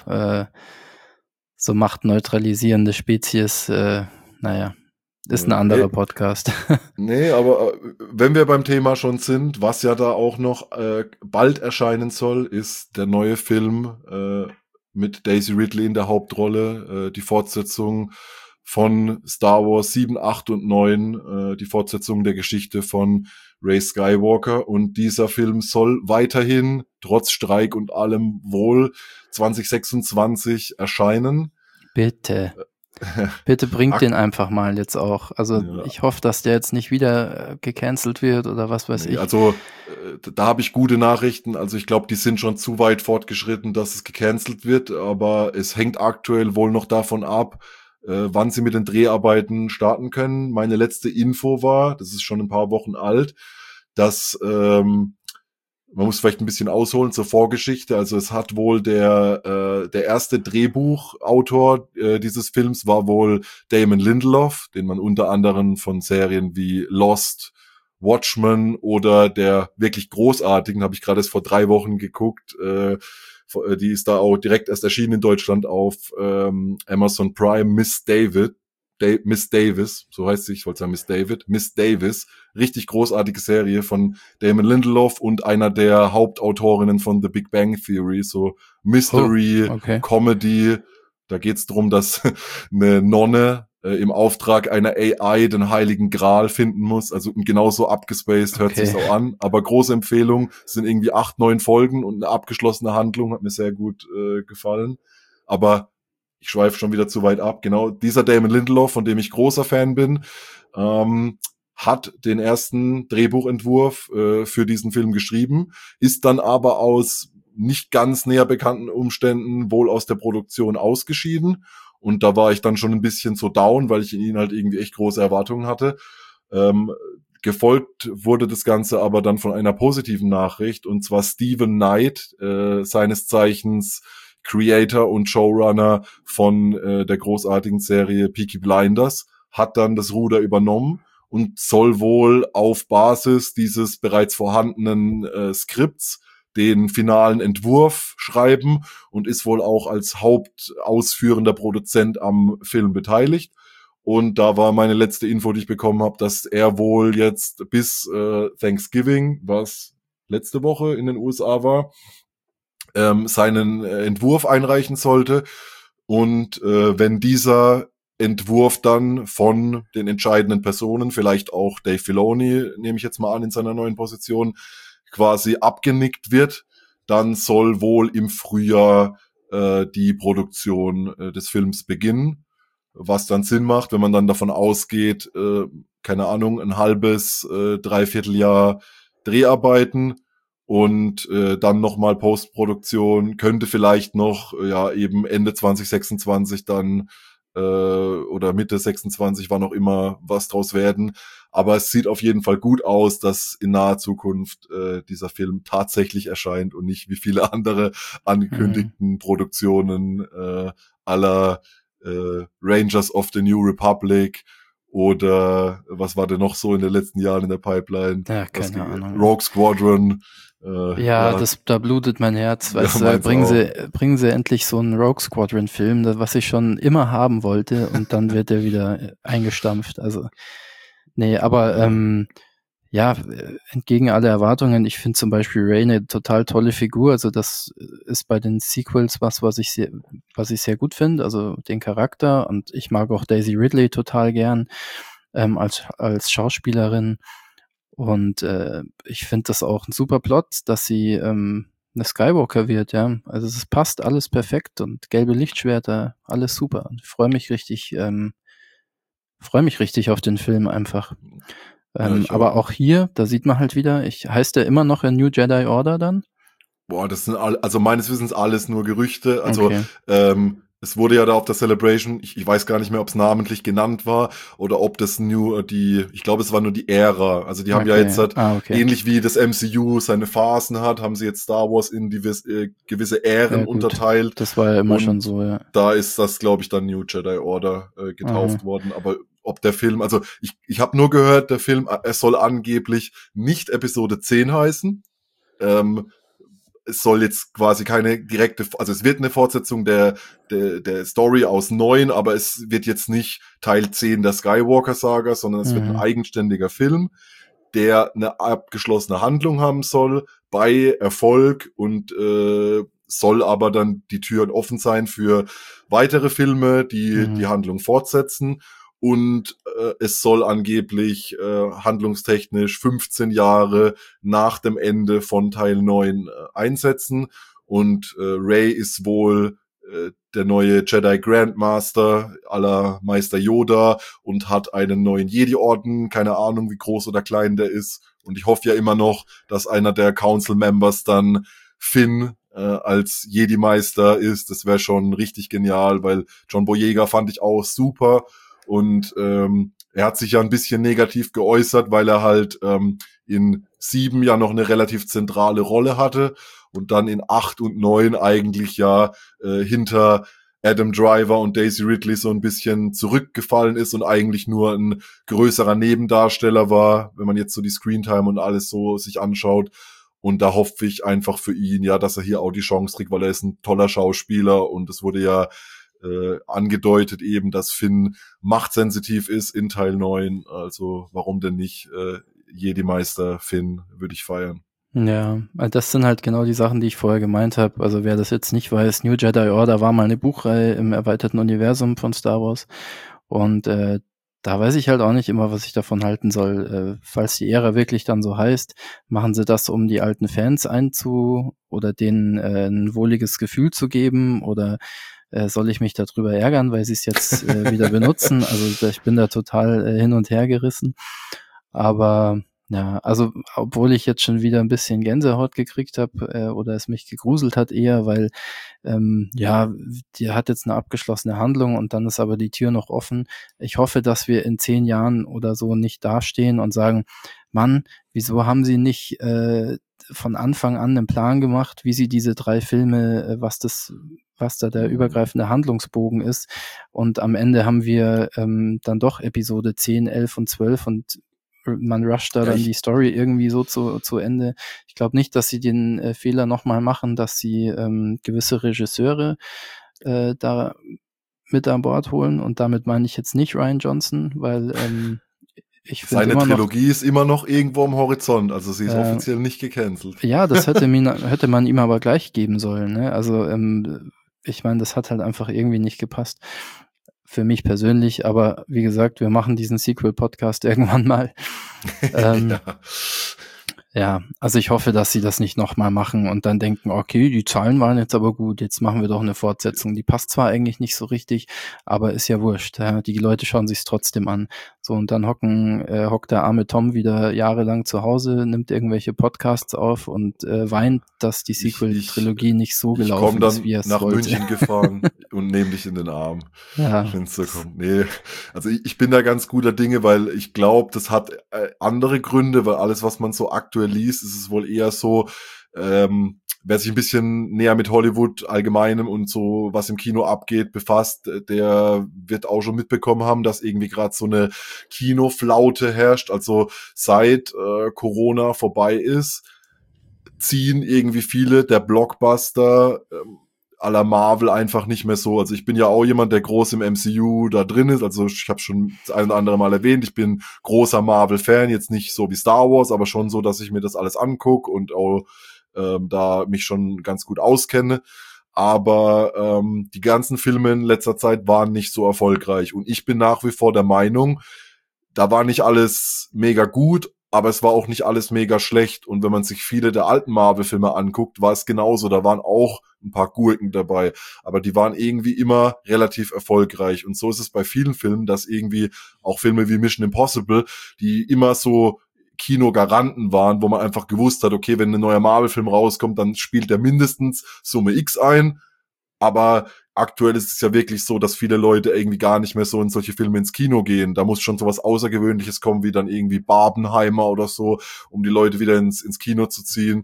B: so machtneutralisierende Spezies, naja. Ist ein anderer Podcast.
A: Nee, aber wenn wir beim Thema schon sind, was ja da auch noch bald erscheinen soll, ist der neue Film mit Daisy Ridley in der Hauptrolle, die Fortsetzung von Star Wars 7, 8 und 9, die Fortsetzung der Geschichte von Rey Skywalker. Und dieser Film soll weiterhin, trotz Streik und allem, wohl 2026 erscheinen.
B: Bitte. Bitte bringt den einfach mal jetzt auch. Also ich hoffe, dass der jetzt nicht wieder gecancelt wird oder was weiß ich.
A: Also da habe ich gute Nachrichten. Also ich glaube, die sind schon zu weit fortgeschritten, dass es gecancelt wird. Aber es hängt aktuell wohl noch davon ab, wann sie mit den Dreharbeiten starten können. Meine letzte Info war, das ist schon ein paar Wochen alt, dass man muss vielleicht ein bisschen ausholen zur Vorgeschichte. Also es hat wohl der erste Drehbuchautor dieses Films war wohl Damon Lindelof, den man unter anderem von Serien wie Lost, Watchmen oder der wirklich großartigen, habe ich gerade erst vor 3 Wochen geguckt, die ist da auch direkt erst erschienen in Deutschland auf Amazon Prime, Miss Davis, so heißt sie, ich wollte sagen Miss Davis, richtig großartige Serie von Damon Lindelof und einer der Hauptautorinnen von The Big Bang Theory, so Mystery, Comedy. Da geht's drum, dass eine Nonne im Auftrag einer AI den Heiligen Gral finden muss, also genauso abgespaced, hört sich auch an, aber große Empfehlung, es sind irgendwie 8, 9 Folgen und eine abgeschlossene Handlung, hat mir sehr gut gefallen, aber ich schweife schon wieder zu weit ab. Genau, dieser Damon Lindelof, von dem ich großer Fan bin, hat den ersten Drehbuchentwurf für diesen Film geschrieben, ist dann aber aus nicht ganz näher bekannten Umständen wohl aus der Produktion ausgeschieden. Und da war ich dann schon ein bisschen so down, weil ich in ihn halt irgendwie echt große Erwartungen hatte. Gefolgt wurde das Ganze aber dann von einer positiven Nachricht, und zwar Steven Knight, seines Zeichens Creator und Showrunner von der großartigen Serie Peaky Blinders, hat dann das Ruder übernommen und soll wohl auf Basis dieses bereits vorhandenen Skripts den finalen Entwurf schreiben und ist wohl auch als hauptausführender Produzent am Film beteiligt. Und da war meine letzte Info, die ich bekommen habe, dass er wohl jetzt bis Thanksgiving, was letzte Woche in den USA war, seinen Entwurf einreichen sollte. Und wenn dieser Entwurf dann von den entscheidenden Personen, vielleicht auch Dave Filoni, nehme ich jetzt mal an, in seiner neuen Position, quasi abgenickt wird, dann soll wohl im Frühjahr die Produktion des Films beginnen, was dann Sinn macht, wenn man dann davon ausgeht, keine Ahnung, ein halbes, Dreivierteljahr Dreharbeiten und dann nochmal Postproduktion, könnte vielleicht noch eben Ende 2026 dann oder Mitte 26, wann auch immer, was draus werden. Aber es sieht auf jeden Fall gut aus, dass in naher Zukunft dieser Film tatsächlich erscheint und nicht wie viele andere angekündigten Produktionen aller Rangers of the New Republic oder was war denn noch so in den letzten Jahren in der Pipeline?
B: Ja, keine Ahnung.
A: Rogue Squadron.
B: Da blutet mein Herz. Weißt du, bringen sie endlich so einen Rogue Squadron Film, was ich schon immer haben wollte, und dann wird der wieder eingestampft. Also, nee, aber entgegen aller Erwartungen, ich finde zum Beispiel Rey eine total tolle Figur. Also das ist bei den Sequels was ich sehr gut finde, also den Charakter, und ich mag auch Daisy Ridley total gern als Schauspielerin. Und ich finde das auch ein super Plot, dass sie eine Skywalker wird, ja. Also es passt alles perfekt und gelbe Lichtschwerter, alles super. Und ich freue mich richtig auf den Film einfach. Aber auch hier, da sieht man halt wieder, heißt der immer noch A New Jedi Order dann?
A: Boah, das sind also meines Wissens alles nur Gerüchte. Also es wurde ja da auf der Celebration, ich weiß gar nicht mehr, ob es namentlich genannt war oder ob das nur ich glaube, es war nur die Ära. Also die haben ja jetzt ähnlich wie das MCU seine Phasen hat, haben sie jetzt Star Wars in gewisse Ähren unterteilt.
B: Das war ja immer schon so, ja.
A: Da ist das, glaube ich, dann New Jedi Order getauft worden. Aber ob der Film, also ich habe nur gehört, der Film, er soll angeblich nicht Episode 10 heißen. Es soll jetzt quasi keine direkte, also es wird eine Fortsetzung der Story aus 9, aber es wird jetzt nicht Teil 10 der Skywalker-Saga, sondern es wird ein eigenständiger Film, der eine abgeschlossene Handlung haben soll, bei Erfolg, und soll aber dann die Türen offen sein für weitere Filme, die die Handlung fortsetzen. Und es soll angeblich handlungstechnisch 15 Jahre nach dem Ende von Teil 9 einsetzen. Und Rey ist wohl der neue Jedi Grandmaster à la Meister Yoda und hat einen neuen Jedi-Orden. Keine Ahnung, wie groß oder klein der ist. Und ich hoffe ja immer noch, dass einer der Council-Members dann Finn als Jedi-Meister ist. Das wäre schon richtig genial, weil John Boyega fand ich auch super. Und er hat sich ja ein bisschen negativ geäußert, weil er halt in 7 ja noch eine relativ zentrale Rolle hatte und dann in 8 und 9 eigentlich ja hinter Adam Driver und Daisy Ridley so ein bisschen zurückgefallen ist und eigentlich nur ein größerer Nebendarsteller war, wenn man jetzt so die Screentime und alles so sich anschaut. Und da hoffe ich einfach für ihn, ja, dass er hier auch die Chance kriegt, weil er ist ein toller Schauspieler, und es wurde ja angedeutet eben, dass Finn machtsensitiv ist in Teil 9, also warum denn nicht Jedi-Meister Finn, würde ich feiern.
B: Ja, das sind halt genau die Sachen, die ich vorher gemeint habe. Also wer das jetzt nicht weiß, New Jedi Order war mal eine Buchreihe im erweiterten Universum von Star Wars, und da weiß ich halt auch nicht immer, was ich davon halten soll. Falls die Ära wirklich dann so heißt, machen sie das, um die alten Fans oder denen ein wohliges Gefühl zu geben, oder soll ich mich darüber ärgern, weil sie es jetzt wieder benutzen? Also ich bin da total hin und her gerissen. Aber ja, also obwohl ich jetzt schon wieder ein bisschen Gänsehaut gekriegt habe oder es mich gegruselt hat eher, weil die hat jetzt eine abgeschlossene Handlung und dann ist aber die Tür noch offen. Ich hoffe, dass wir in 10 Jahren oder so nicht dastehen und sagen, Mann, wieso haben sie nicht von Anfang an einen Plan gemacht, wie sie diese 3 Filme, was da der übergreifende Handlungsbogen ist, und am Ende haben wir dann doch Episode 10, 11 und 12 und man rusht da dann die Story irgendwie so zu Ende. Ich glaube nicht, dass sie den Fehler nochmal machen, dass sie gewisse Regisseure da mit an Bord holen, und damit meine ich jetzt nicht Rian Johnson, weil ich finde
A: seine Trilogie ist immer noch irgendwo am Horizont, also sie ist offiziell nicht gecancelt.
B: Ja, das hätte man ihm aber gleich geben sollen, ne? Also ich meine, das hat halt einfach irgendwie nicht gepasst. Für mich persönlich, aber wie gesagt, wir machen diesen Sequel-Podcast irgendwann mal. Ja, also ich hoffe, dass sie das nicht nochmal machen und dann denken, okay, die Zahlen waren jetzt aber gut, jetzt machen wir doch eine Fortsetzung. Die passt zwar eigentlich nicht so richtig, aber ist ja wurscht. Ja, die Leute schauen sich's trotzdem an. So, und dann hockt der arme Tom wieder jahrelang zu Hause, nimmt irgendwelche Podcasts auf und weint, dass die Sequel-Trilogie nicht so gelaufen ist, wie er es
A: nach
B: wollte.
A: München gefahren und nehme dich in den Arm,
B: Ja,
A: wenn es so kommt. Nee, also ich bin da ganz guter Dinge, weil ich glaube, das hat andere Gründe, weil alles, was man so aktuell liest, ist es wohl eher so, wer sich ein bisschen näher mit Hollywood allgemeinem und so, was im Kino abgeht, befasst, der wird auch schon mitbekommen haben, dass irgendwie gerade so eine Kinoflaute herrscht. Also seit Corona vorbei ist, ziehen irgendwie viele der Blockbuster à la Marvel einfach nicht mehr so. Also ich bin ja auch jemand, der groß im MCU da drin ist. Also ich habe schon das ein oder andere Mal erwähnt, ich bin großer Marvel-Fan, jetzt nicht so wie Star Wars, aber schon so, dass ich mir das alles angucke und auch da mich schon ganz gut auskenne. Aber die ganzen Filme in letzter Zeit waren nicht so erfolgreich. Und ich bin nach wie vor der Meinung, da war nicht alles mega gut, aber es war auch nicht alles mega schlecht. Und wenn man sich viele der alten Marvel-Filme anguckt, war es genauso. Da waren auch ein paar Gurken dabei, aber die waren irgendwie immer relativ erfolgreich. Und so ist es bei vielen Filmen, dass irgendwie auch Filme wie Mission Impossible, die immer so Kinogaranten waren, wo man einfach gewusst hat, okay, wenn ein neuer Marvel-Film rauskommt, dann spielt der mindestens Summe X ein. Aber aktuell ist es ja wirklich so, dass viele Leute irgendwie gar nicht mehr so in solche Filme ins Kino gehen. Da muss schon so was Außergewöhnliches kommen, wie dann irgendwie Barbenheimer oder so, um die Leute wieder ins Kino zu ziehen.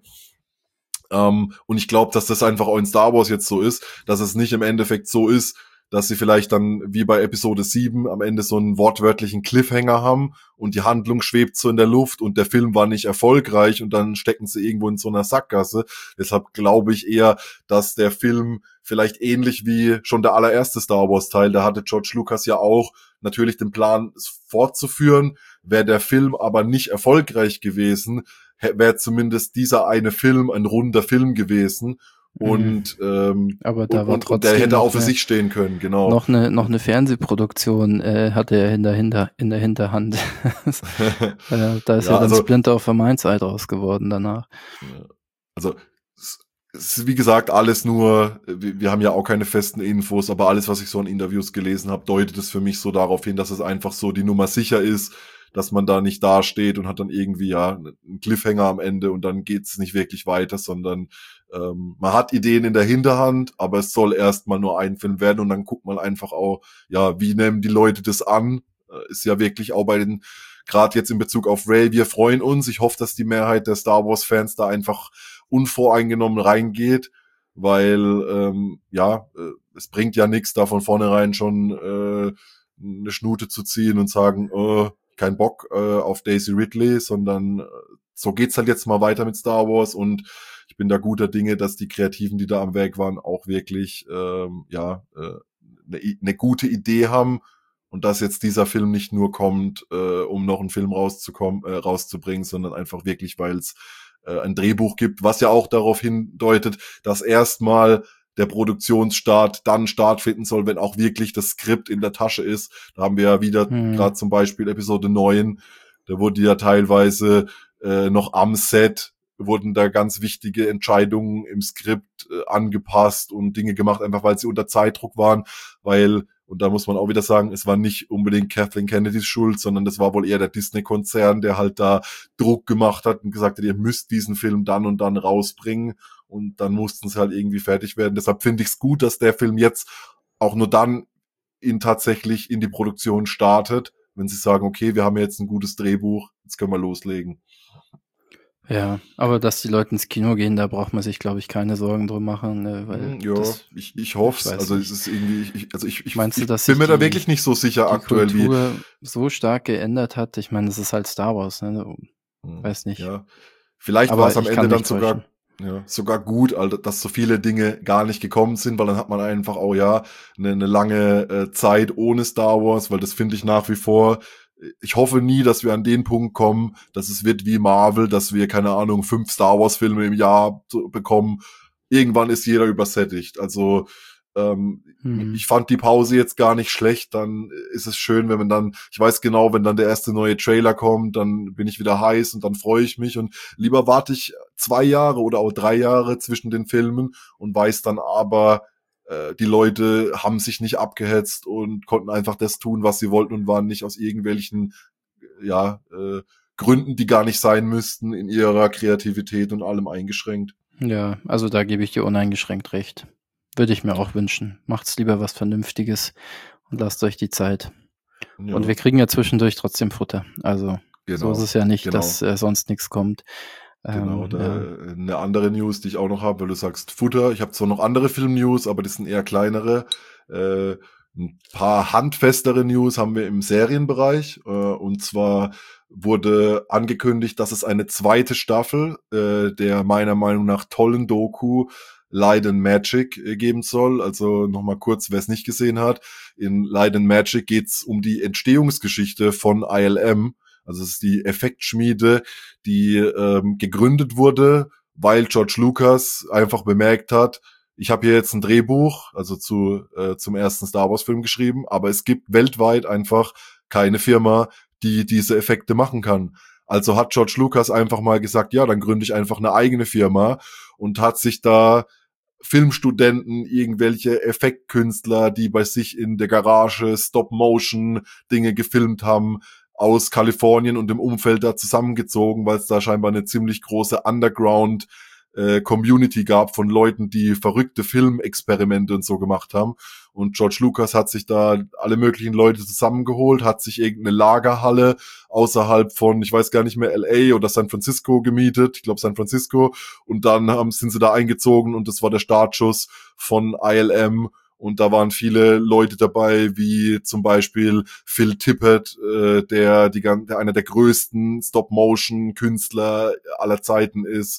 A: Und ich glaube, dass das einfach auch in Star Wars jetzt so ist, dass es nicht im Endeffekt so ist, dass sie vielleicht dann wie bei Episode 7 am Ende so einen wortwörtlichen Cliffhanger haben und die Handlung schwebt so in der Luft und der Film war nicht erfolgreich und dann stecken sie irgendwo in so einer Sackgasse. Deshalb glaube ich eher, dass der Film vielleicht ähnlich wie schon der allererste Star Wars Teil, da hatte George Lucas ja auch natürlich den Plan, es fortzuführen. Wäre der Film aber nicht erfolgreich gewesen, wäre zumindest dieser eine Film ein runder Film gewesen. Und,
B: aber da war
A: und der
B: trotzdem
A: hätte
B: noch
A: auch für sich stehen können, genau.
B: noch eine Fernsehproduktion hatte er in der Hinterhand. Da ist ja dann Splinter of the Mind's draus geworden danach.
A: Also es ist wie gesagt alles nur, wir haben ja auch keine festen Infos, aber alles, was ich so in Interviews gelesen habe, deutet es für mich so darauf hin, dass es einfach so die Nummer sicher ist, dass man da nicht dasteht und hat dann irgendwie ja einen Cliffhanger am Ende und dann geht's nicht wirklich weiter, sondern man hat Ideen in der Hinterhand, aber es soll erstmal nur ein Film werden und dann guckt man einfach auch, ja, wie nehmen die Leute das an? Ist ja wirklich auch bei den, gerade jetzt in Bezug auf Ray, wir freuen uns. Ich hoffe, dass die Mehrheit der Star Wars Fans da einfach unvoreingenommen reingeht, weil es bringt ja nichts, da von vornherein schon eine Schnute zu ziehen und sagen, kein Bock auf Daisy Ridley, sondern so geht's halt jetzt mal weiter mit Star Wars und ich bin da guter Dinge, dass die Kreativen, die da am Werk waren, auch wirklich eine gute Idee haben und dass jetzt dieser Film nicht nur kommt, um noch einen Film rauszubringen, sondern einfach wirklich, weil es ein Drehbuch gibt, was ja auch darauf hindeutet, dass erstmal der Produktionsstart dann stattfinden soll, wenn auch wirklich das Skript in der Tasche ist. Da haben wir ja wieder gerade zum Beispiel Episode 9, da wurde ja teilweise noch am Set wurden da ganz wichtige Entscheidungen im Skript angepasst und Dinge gemacht, einfach weil sie unter Zeitdruck waren, weil, und da muss man auch wieder sagen, es war nicht unbedingt Kathleen Kennedys Schuld, sondern das war wohl eher der Disney-Konzern, der halt da Druck gemacht hat und gesagt hat, ihr müsst diesen Film dann und dann rausbringen und dann mussten sie halt irgendwie fertig werden. Deshalb finde ich es gut, dass der Film jetzt auch nur dann tatsächlich in die Produktion startet, wenn sie sagen, okay, wir haben jetzt ein gutes Drehbuch, jetzt können wir loslegen.
B: Ja, aber dass die Leute ins Kino gehen, da braucht man sich, glaube ich, keine Sorgen drum machen, ne, weil
A: ich hoffe es. Also es ist irgendwie, ich
B: meinst du, dass
A: bin mir
B: sich
A: da wirklich nicht so sicher aktuell,
B: wie die Kultur so stark geändert hat. Ich meine, das ist halt Star Wars, ne? Weiß nicht.
A: Ja, vielleicht
B: aber
A: war es am Ende dann sogar gut, also, dass so viele Dinge gar nicht gekommen sind, weil dann hat man einfach auch eine lange Zeit ohne Star Wars, weil das finde ich nach wie vor. Ich hoffe nie, dass wir an den Punkt kommen, dass es wird wie Marvel, dass wir, keine Ahnung, 5 Star Wars Filme im Jahr bekommen. Irgendwann ist jeder übersättigt. Also ich fand die Pause jetzt gar nicht schlecht. Dann ist es schön, wenn man dann, ich weiß genau, wenn dann der erste neue Trailer kommt, dann bin ich wieder heiß und dann freue ich mich. Und lieber warte ich 2 Jahre oder auch 3 Jahre zwischen den Filmen und weiß dann aber, die Leute haben sich nicht abgehetzt und konnten einfach das tun, was sie wollten und waren nicht aus irgendwelchen Gründen, die gar nicht sein müssten, in ihrer Kreativität und allem eingeschränkt.
B: Ja, also da gebe ich dir uneingeschränkt recht. Würde ich mir auch wünschen. Macht's lieber was Vernünftiges und lasst euch die Zeit.
A: Ja.
B: Und wir kriegen ja zwischendurch trotzdem Futter. Also so ist es ja nicht, dass sonst nichts kommt.
A: Genau, eine andere News, die ich auch noch habe, weil du sagst Futter. Ich habe zwar noch andere Film-News, aber die sind eher kleinere. Ein paar handfestere News haben wir im Serienbereich. Und zwar wurde angekündigt, dass es eine zweite Staffel der meiner Meinung nach tollen Doku Light and Magic geben soll. Also nochmal kurz, wer es nicht gesehen hat. In Light and Magic geht's um die Entstehungsgeschichte von ILM. Also es ist die Effektschmiede, die gegründet wurde, weil George Lucas einfach bemerkt hat, ich habe hier jetzt ein Drehbuch, also zum ersten Star Wars Film geschrieben, aber es gibt weltweit einfach keine Firma, die diese Effekte machen kann. Also hat George Lucas einfach mal gesagt, ja, dann gründe ich einfach eine eigene Firma und hat sich da Filmstudenten, irgendwelche Effektkünstler, die bei sich in der Garage Stop-Motion-Dinge gefilmt haben, aus Kalifornien und dem Umfeld da zusammengezogen, weil es da scheinbar eine ziemlich große Underground Community gab von Leuten, die verrückte Filmexperimente und so gemacht haben. Und George Lucas hat sich da alle möglichen Leute zusammengeholt, hat sich irgendeine Lagerhalle außerhalb von, ich weiß gar nicht mehr, LA oder San Francisco gemietet, ich glaube San Francisco, und dann sind sie da eingezogen und das war der Startschuss von ILM. Und da waren viele Leute dabei, wie zum Beispiel Phil Tippett, der einer der größten Stop-Motion-Künstler aller Zeiten ist,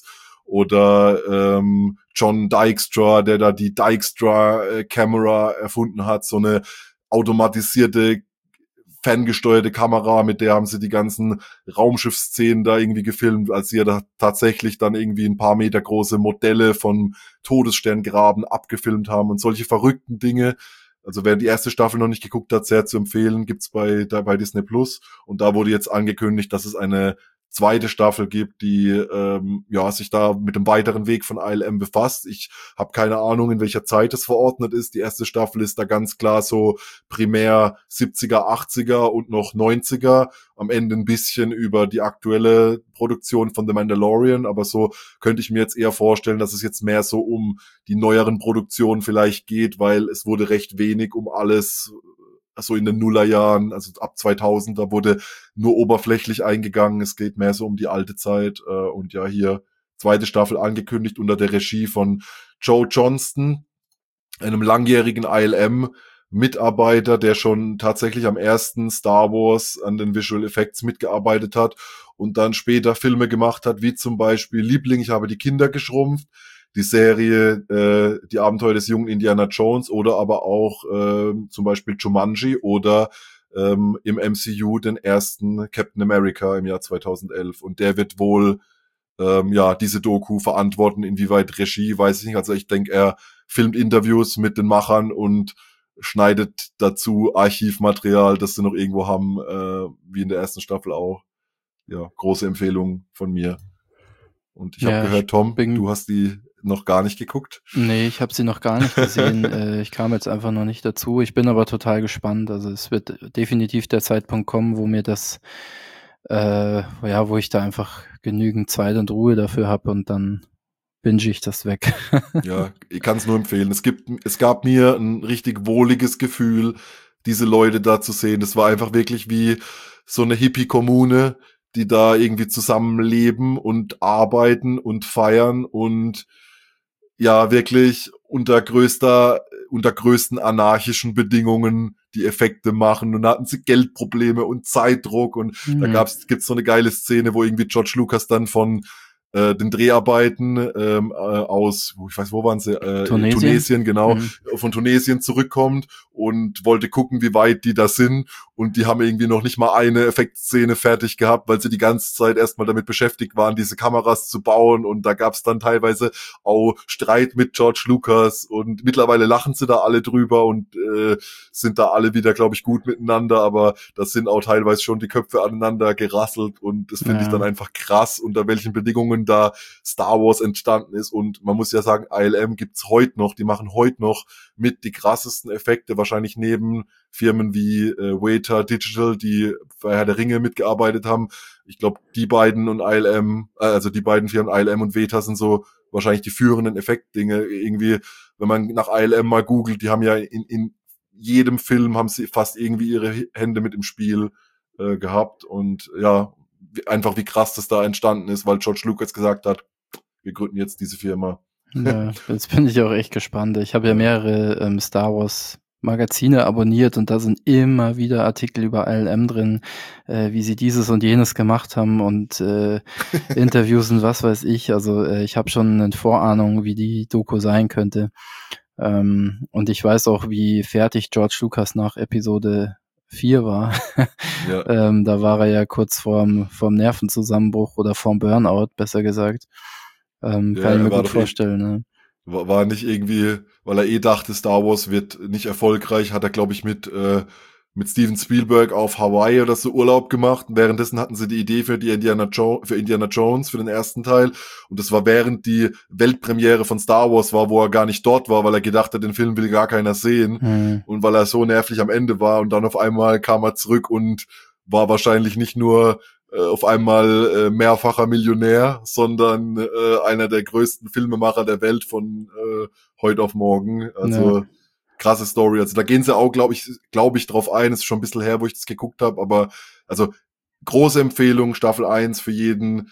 A: oder John Dykstra, der da die Dykstra-Camera erfunden hat, so eine automatisierte, ferngesteuerte Kamera, mit der haben sie die ganzen Raumschiffsszenen da irgendwie gefilmt, als sie ja da tatsächlich dann irgendwie ein paar Meter große Modelle von Todessterngraben abgefilmt haben und solche verrückten Dinge. Also wer die erste Staffel noch nicht geguckt hat, sehr zu empfehlen, gibt's bei Disney Plus. Und da wurde jetzt angekündigt, dass es eine zweite Staffel gibt, die sich da mit dem weiteren Weg von ILM befasst. Ich habe keine Ahnung, in welcher Zeit es verordnet ist. Die erste Staffel ist da ganz klar so primär 70er, 80er und noch 90er. Am Ende ein bisschen über die aktuelle Produktion von The Mandalorian, aber so könnte ich mir jetzt eher vorstellen, dass es jetzt mehr so um die neueren Produktionen vielleicht geht, weil es wurde recht wenig um alles so in den Nullerjahren, also ab 2000, da wurde nur oberflächlich eingegangen. Es geht mehr so um die alte Zeit. Und ja, hier zweite Staffel angekündigt unter der Regie von Joe Johnston, einem langjährigen ILM-Mitarbeiter, der schon tatsächlich am ersten Star Wars an den Visual Effects mitgearbeitet hat und dann später Filme gemacht hat, wie zum Beispiel Liebling, ich habe die Kinder geschrumpft, die Serie Die Abenteuer des jungen Indiana Jones oder aber auch zum Beispiel Jumanji oder im MCU den ersten Captain America im Jahr 2011. Und der wird wohl diese Doku verantworten. Inwieweit Regie, weiß ich nicht. Also ich denke, er filmt Interviews mit den Machern und schneidet dazu Archivmaterial, das sie noch irgendwo haben, wie in der ersten Staffel auch. Ja, große Empfehlung von mir. Und ich habe gehört, Tom, du hast die noch gar nicht geguckt?
B: Nee, ich habe sie noch gar nicht gesehen. Ich kam jetzt einfach noch nicht dazu. Ich bin aber total gespannt. Also es wird definitiv der Zeitpunkt kommen, wo mir das, wo ich da einfach genügend Zeit und Ruhe dafür habe und dann binge ich das weg.
A: Ja, ich kann es nur empfehlen. Es gab mir ein richtig wohliges Gefühl, diese Leute da zu sehen. Das war einfach wirklich wie so eine Hippie-Kommune, die da irgendwie zusammenleben und arbeiten und feiern und ja, wirklich unter größten anarchischen Bedingungen die Effekte machen und da hatten sie Geldprobleme und Zeitdruck und da gibt's so eine geile Szene, wo irgendwie George Lucas dann von den Dreharbeiten aus, ich weiß, wo waren sie? Tunesien, genau, von Tunesien zurückkommt und wollte gucken, wie weit die da sind. Und die haben irgendwie noch nicht mal eine Effektszene fertig gehabt, weil sie die ganze Zeit erstmal damit beschäftigt waren, diese Kameras zu bauen. Und da gab es dann teilweise auch Streit mit George Lucas. Und mittlerweile lachen sie da alle drüber und sind da alle wieder, glaube ich, gut miteinander. Aber das sind auch teilweise schon die Köpfe aneinander gerasselt. Und das finde ich dann einfach krass, unter welchen Bedingungen da Star Wars entstanden ist. Und man muss ja sagen, ILM gibt's heute noch. Die machen heute noch mit die krassesten Effekte, wahrscheinlich neben Firmen wie Weta Digital, die bei Herr der Ringe mitgearbeitet haben. Ich glaube, die beiden und ILM, also die beiden Firmen ILM und Weta sind so wahrscheinlich die führenden Effektdinge. Irgendwie, wenn man nach ILM mal googelt, die haben ja in jedem Film haben sie fast irgendwie ihre Hände mit im Spiel gehabt. Und ja, einfach wie krass das da entstanden ist, weil George Lucas gesagt hat, wir gründen jetzt diese Firma.
B: Ja, jetzt bin ich auch echt gespannt. Ich habe ja mehrere Star Wars Magazine abonniert und da sind immer wieder Artikel über ILM drin, wie sie dieses und jenes gemacht haben und Interviews und was weiß ich. Also ich habe schon eine Vorahnung, wie die Doku sein könnte. Und ich weiß auch, wie fertig George Lucas nach Episode 4 war.
A: Ja.
B: Da war er ja kurz vorm Nervenzusammenbruch oder vorm Burnout, besser gesagt. Kann ich mir gut vorstellen. Ne?
A: War nicht irgendwie, weil er dachte, Star Wars wird nicht erfolgreich, hat er, glaube ich, mit Steven Spielberg auf Hawaii oder so Urlaub gemacht. Und währenddessen hatten sie die Idee für Indiana Jones, für den ersten Teil. Und das war während die Weltpremiere von Star Wars war, wo er gar nicht dort war, weil er gedacht hat, den Film will gar keiner sehen. Und weil er so nervlich am Ende war. Und dann auf einmal kam er zurück und war wahrscheinlich nicht nur auf einmal mehrfacher Millionär, sondern einer der größten Filmemacher der Welt von heute auf morgen. Also krasse Story. Also da gehen sie auch, glaube ich, drauf ein. Es ist schon ein bisschen her, wo ich das geguckt habe, aber also große Empfehlung, Staffel 1 für jeden,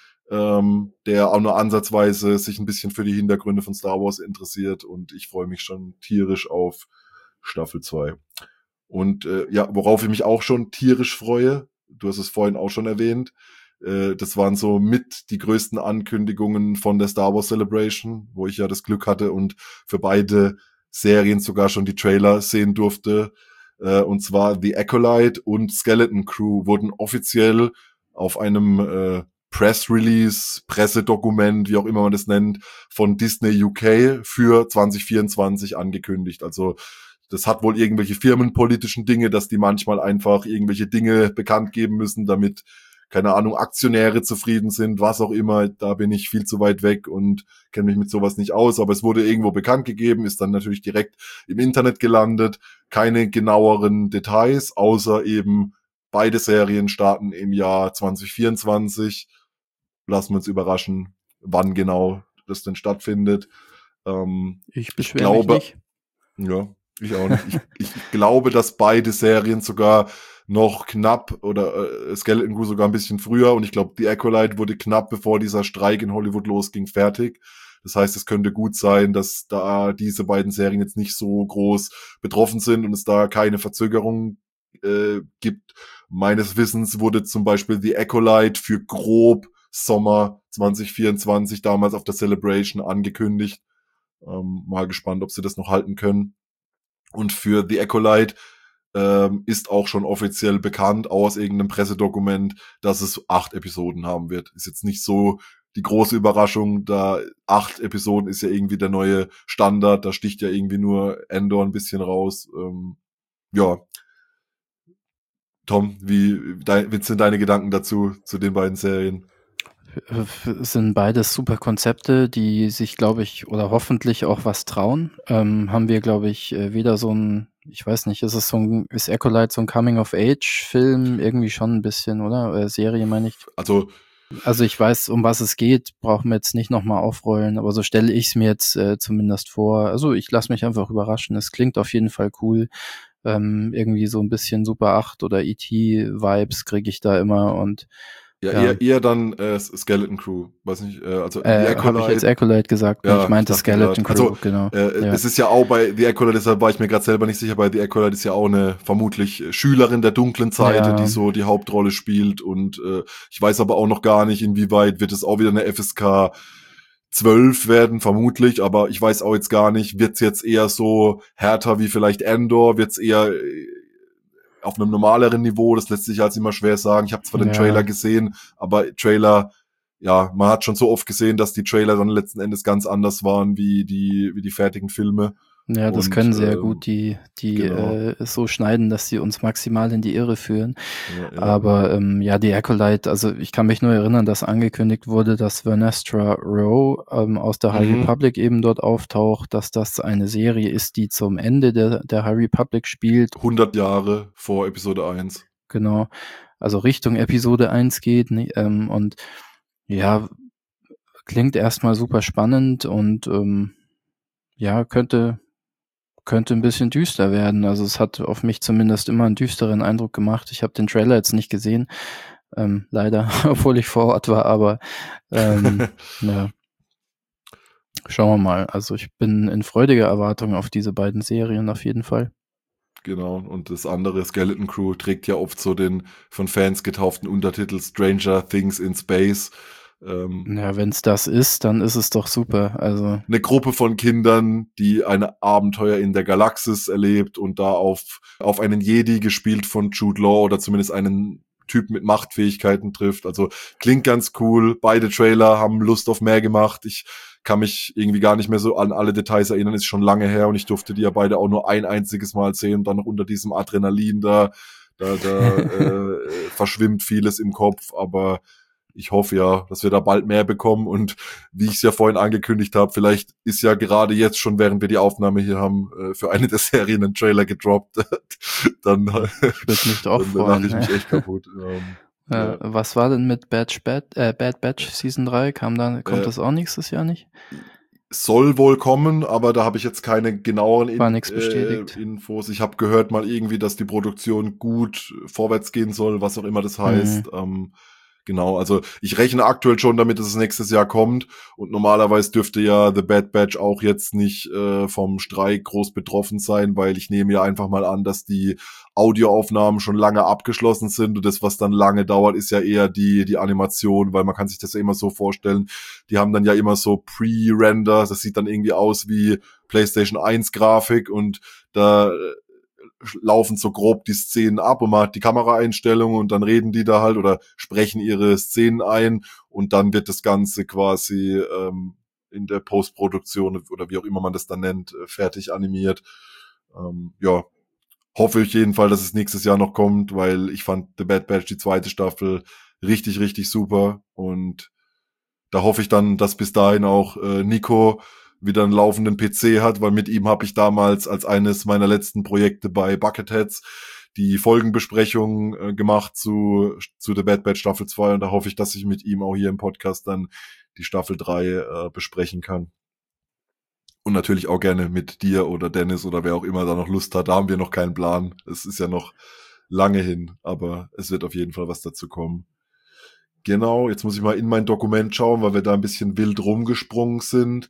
A: der auch nur ansatzweise sich ein bisschen für die Hintergründe von Star Wars interessiert, und ich freue mich schon tierisch auf Staffel 2. Und ja, worauf ich mich auch schon tierisch freue, du hast es vorhin auch schon erwähnt, das waren so mit die größten Ankündigungen von der Star Wars Celebration, wo ich ja das Glück hatte und für beide Serien sogar schon die Trailer sehen durfte. Und zwar The Acolyte und Skeleton Crew wurden offiziell auf einem Press-Release, Pressedokument, wie auch immer man das nennt, von Disney UK für 2024 angekündigt. Also das hat wohl irgendwelche firmenpolitischen Dinge, dass die manchmal einfach irgendwelche Dinge bekannt geben müssen, damit, keine Ahnung, Aktionäre zufrieden sind, was auch immer. Da bin ich viel zu weit weg und kenne mich mit sowas nicht aus. Aber es wurde irgendwo bekannt gegeben, ist dann natürlich direkt im Internet gelandet. Keine genaueren Details, außer eben beide Serien starten im Jahr 2024. Lassen wir uns überraschen, wann genau das denn stattfindet.
B: Ich beschwere mich nicht.
A: Ja. Ich auch nicht. Ich glaube, dass beide Serien sogar noch knapp oder Skeleton Crew sogar ein bisschen früher, und ich glaube, The Acolyte wurde knapp bevor dieser Streik in Hollywood losging fertig. Das heißt, es könnte gut sein, dass da diese beiden Serien jetzt nicht so groß betroffen sind und es da keine Verzögerung gibt. Meines Wissens wurde zum Beispiel The Acolyte für grob Sommer 2024 damals auf der Celebration angekündigt. Mal gespannt, ob sie das noch halten können. Und für The Acolyte ist auch schon offiziell bekannt aus irgendeinem Pressedokument, dass es 8 Episoden haben wird. Ist jetzt nicht so die große Überraschung, da 8 Episoden ist ja irgendwie der neue Standard, da sticht ja irgendwie nur Endor ein bisschen raus. Ja. Tom, wie sind deine Gedanken dazu, zu den beiden Serien?
B: Es sind beides super Konzepte, die sich, glaube ich, oder hoffentlich auch was trauen. Haben wir, glaube ich, weder so ein, ich weiß nicht, ist Acolyte so ein Coming-of-Age-Film? Irgendwie schon ein bisschen, oder? Serie, meine ich. Also ich weiß, um was es geht, brauchen wir jetzt nicht nochmal aufrollen, aber so stelle ich es mir jetzt zumindest vor. Also ich lasse mich einfach überraschen. Es klingt auf jeden Fall cool. Irgendwie so ein bisschen Super 8 oder E.T.-Vibes kriege ich da immer, und
A: ja. Eher dann Skeleton Crew, weiß nicht, also The Acolyte.
B: Habe ich jetzt Acolyte gesagt? Ja, ich meinte Skeleton Crew,
A: also,
B: genau.
A: Es ist ja auch bei The Acolyte, deshalb war ich mir gerade selber nicht sicher, bei The Acolyte ist ja auch eine vermutlich Schülerin der dunklen Seite, die so die Hauptrolle spielt, und ich weiß aber auch noch gar nicht, inwieweit wird es auch wieder eine FSK 12 werden, vermutlich, aber ich weiß auch jetzt gar nicht, wird's jetzt eher so härter wie vielleicht Andor, wird's eher auf einem normaleren Niveau, das lässt sich halt immer schwer sagen. Ich habe zwar den Trailer
B: Ja,
A: gesehen, aber Trailer, ja, man hat schon so oft gesehen, dass die Trailer dann letzten Endes ganz anders waren wie die fertigen Filme.
B: ja, das
A: Und
B: können sie ja gut, die
A: genau.
B: so schneiden, dass sie uns maximal in die Irre führen.
A: Ja, ja.
B: Aber ja, die Acolyte, also ich kann mich nur erinnern, dass angekündigt wurde, dass Vernestra Rowe aus der High
A: Mhm.
B: Republic eben dort auftaucht, dass das eine Serie ist, die zum Ende der High Republic spielt.
A: 100 Jahre vor Episode 1.
B: Genau, also Richtung Episode 1 geht. Ne? Und ja, klingt erstmal super spannend und ja, könnte ein bisschen düster werden. Also es hat auf mich zumindest immer einen düsteren Eindruck gemacht. Ich habe den Trailer jetzt nicht gesehen, leider, obwohl ich vor Ort war, aber ja, schauen wir mal. Also ich bin in freudiger Erwartung auf diese beiden Serien auf jeden Fall.
A: Genau, und das andere, Skeleton Crew, trägt ja oft so den von Fans getauften Untertitel Stranger Things in Space.
B: Ja, wenn es das ist, dann ist es doch super. Also
A: Eine Gruppe von Kindern, die ein Abenteuer in der Galaxis erlebt und da auf einen Jedi, gespielt von Jude Law, oder zumindest einen Typ mit Machtfähigkeiten trifft. Also klingt ganz cool. Beide Trailer haben Lust auf mehr gemacht. Ich kann mich irgendwie gar nicht mehr so an alle Details erinnern, ist schon lange her, und ich durfte die ja beide auch nur ein einziges Mal sehen, und dann noch unter diesem Adrenalin da verschwimmt vieles im Kopf, aber ich hoffe ja, dass wir da bald mehr bekommen, und wie ich es ja vorhin angekündigt habe, vielleicht ist ja gerade jetzt schon, während wir die Aufnahme hier haben, für eine der Serien ein Trailer gedroppt. dann
B: ich würde mich auch
A: dann lache
B: freuen.
A: ich mich echt kaputt. Ja.
B: Was war denn mit Bad Batch Season 3? Kommt
A: Äh,
B: das auch nächstes Jahr nicht?
A: Soll wohl kommen, aber da habe ich jetzt keine genaueren
B: War nichts bestätigt.
A: Infos. Ich habe gehört mal irgendwie, dass die Produktion gut vorwärts gehen soll, was auch immer das
B: Hm.
A: heißt. Genau, also ich rechne aktuell schon damit, dass es nächstes Jahr kommt, und normalerweise dürfte ja The Bad Batch auch jetzt nicht vom Streik groß betroffen sein, weil ich nehme ja einfach mal an, dass die Audioaufnahmen schon lange abgeschlossen sind, und das, was dann lange dauert, ist ja eher die Animation, weil man kann sich das ja immer so vorstellen, die haben dann ja immer so Pre-Render, das sieht dann irgendwie aus wie PlayStation 1 Grafik, und da laufen so grob die Szenen ab, und man hat die Kameraeinstellungen, und dann reden die da halt oder sprechen ihre Szenen ein, und dann wird das Ganze quasi in der Postproduktion oder wie auch immer man das dann nennt, fertig animiert. Ja, hoffe ich jeden Fall, dass es nächstes Jahr noch kommt, weil ich fand The Bad Batch, die zweite Staffel, richtig, richtig super, und da hoffe ich dann, dass bis dahin auch Nico wieder einen laufenden PC hat, weil mit ihm habe ich damals als eines meiner letzten Projekte bei Bucketheads die Folgenbesprechung gemacht zu The Bad Batch Staffel 2, und da hoffe ich, dass ich mit ihm auch hier im Podcast dann die Staffel 3 besprechen kann. Und natürlich auch gerne mit dir oder Dennis oder wer auch immer da noch Lust hat. Da haben wir noch keinen Plan. Es ist ja noch lange hin, aber es wird auf jeden Fall was dazu kommen. Genau, jetzt muss ich mal in mein Dokument schauen, weil wir da ein bisschen wild rumgesprungen sind.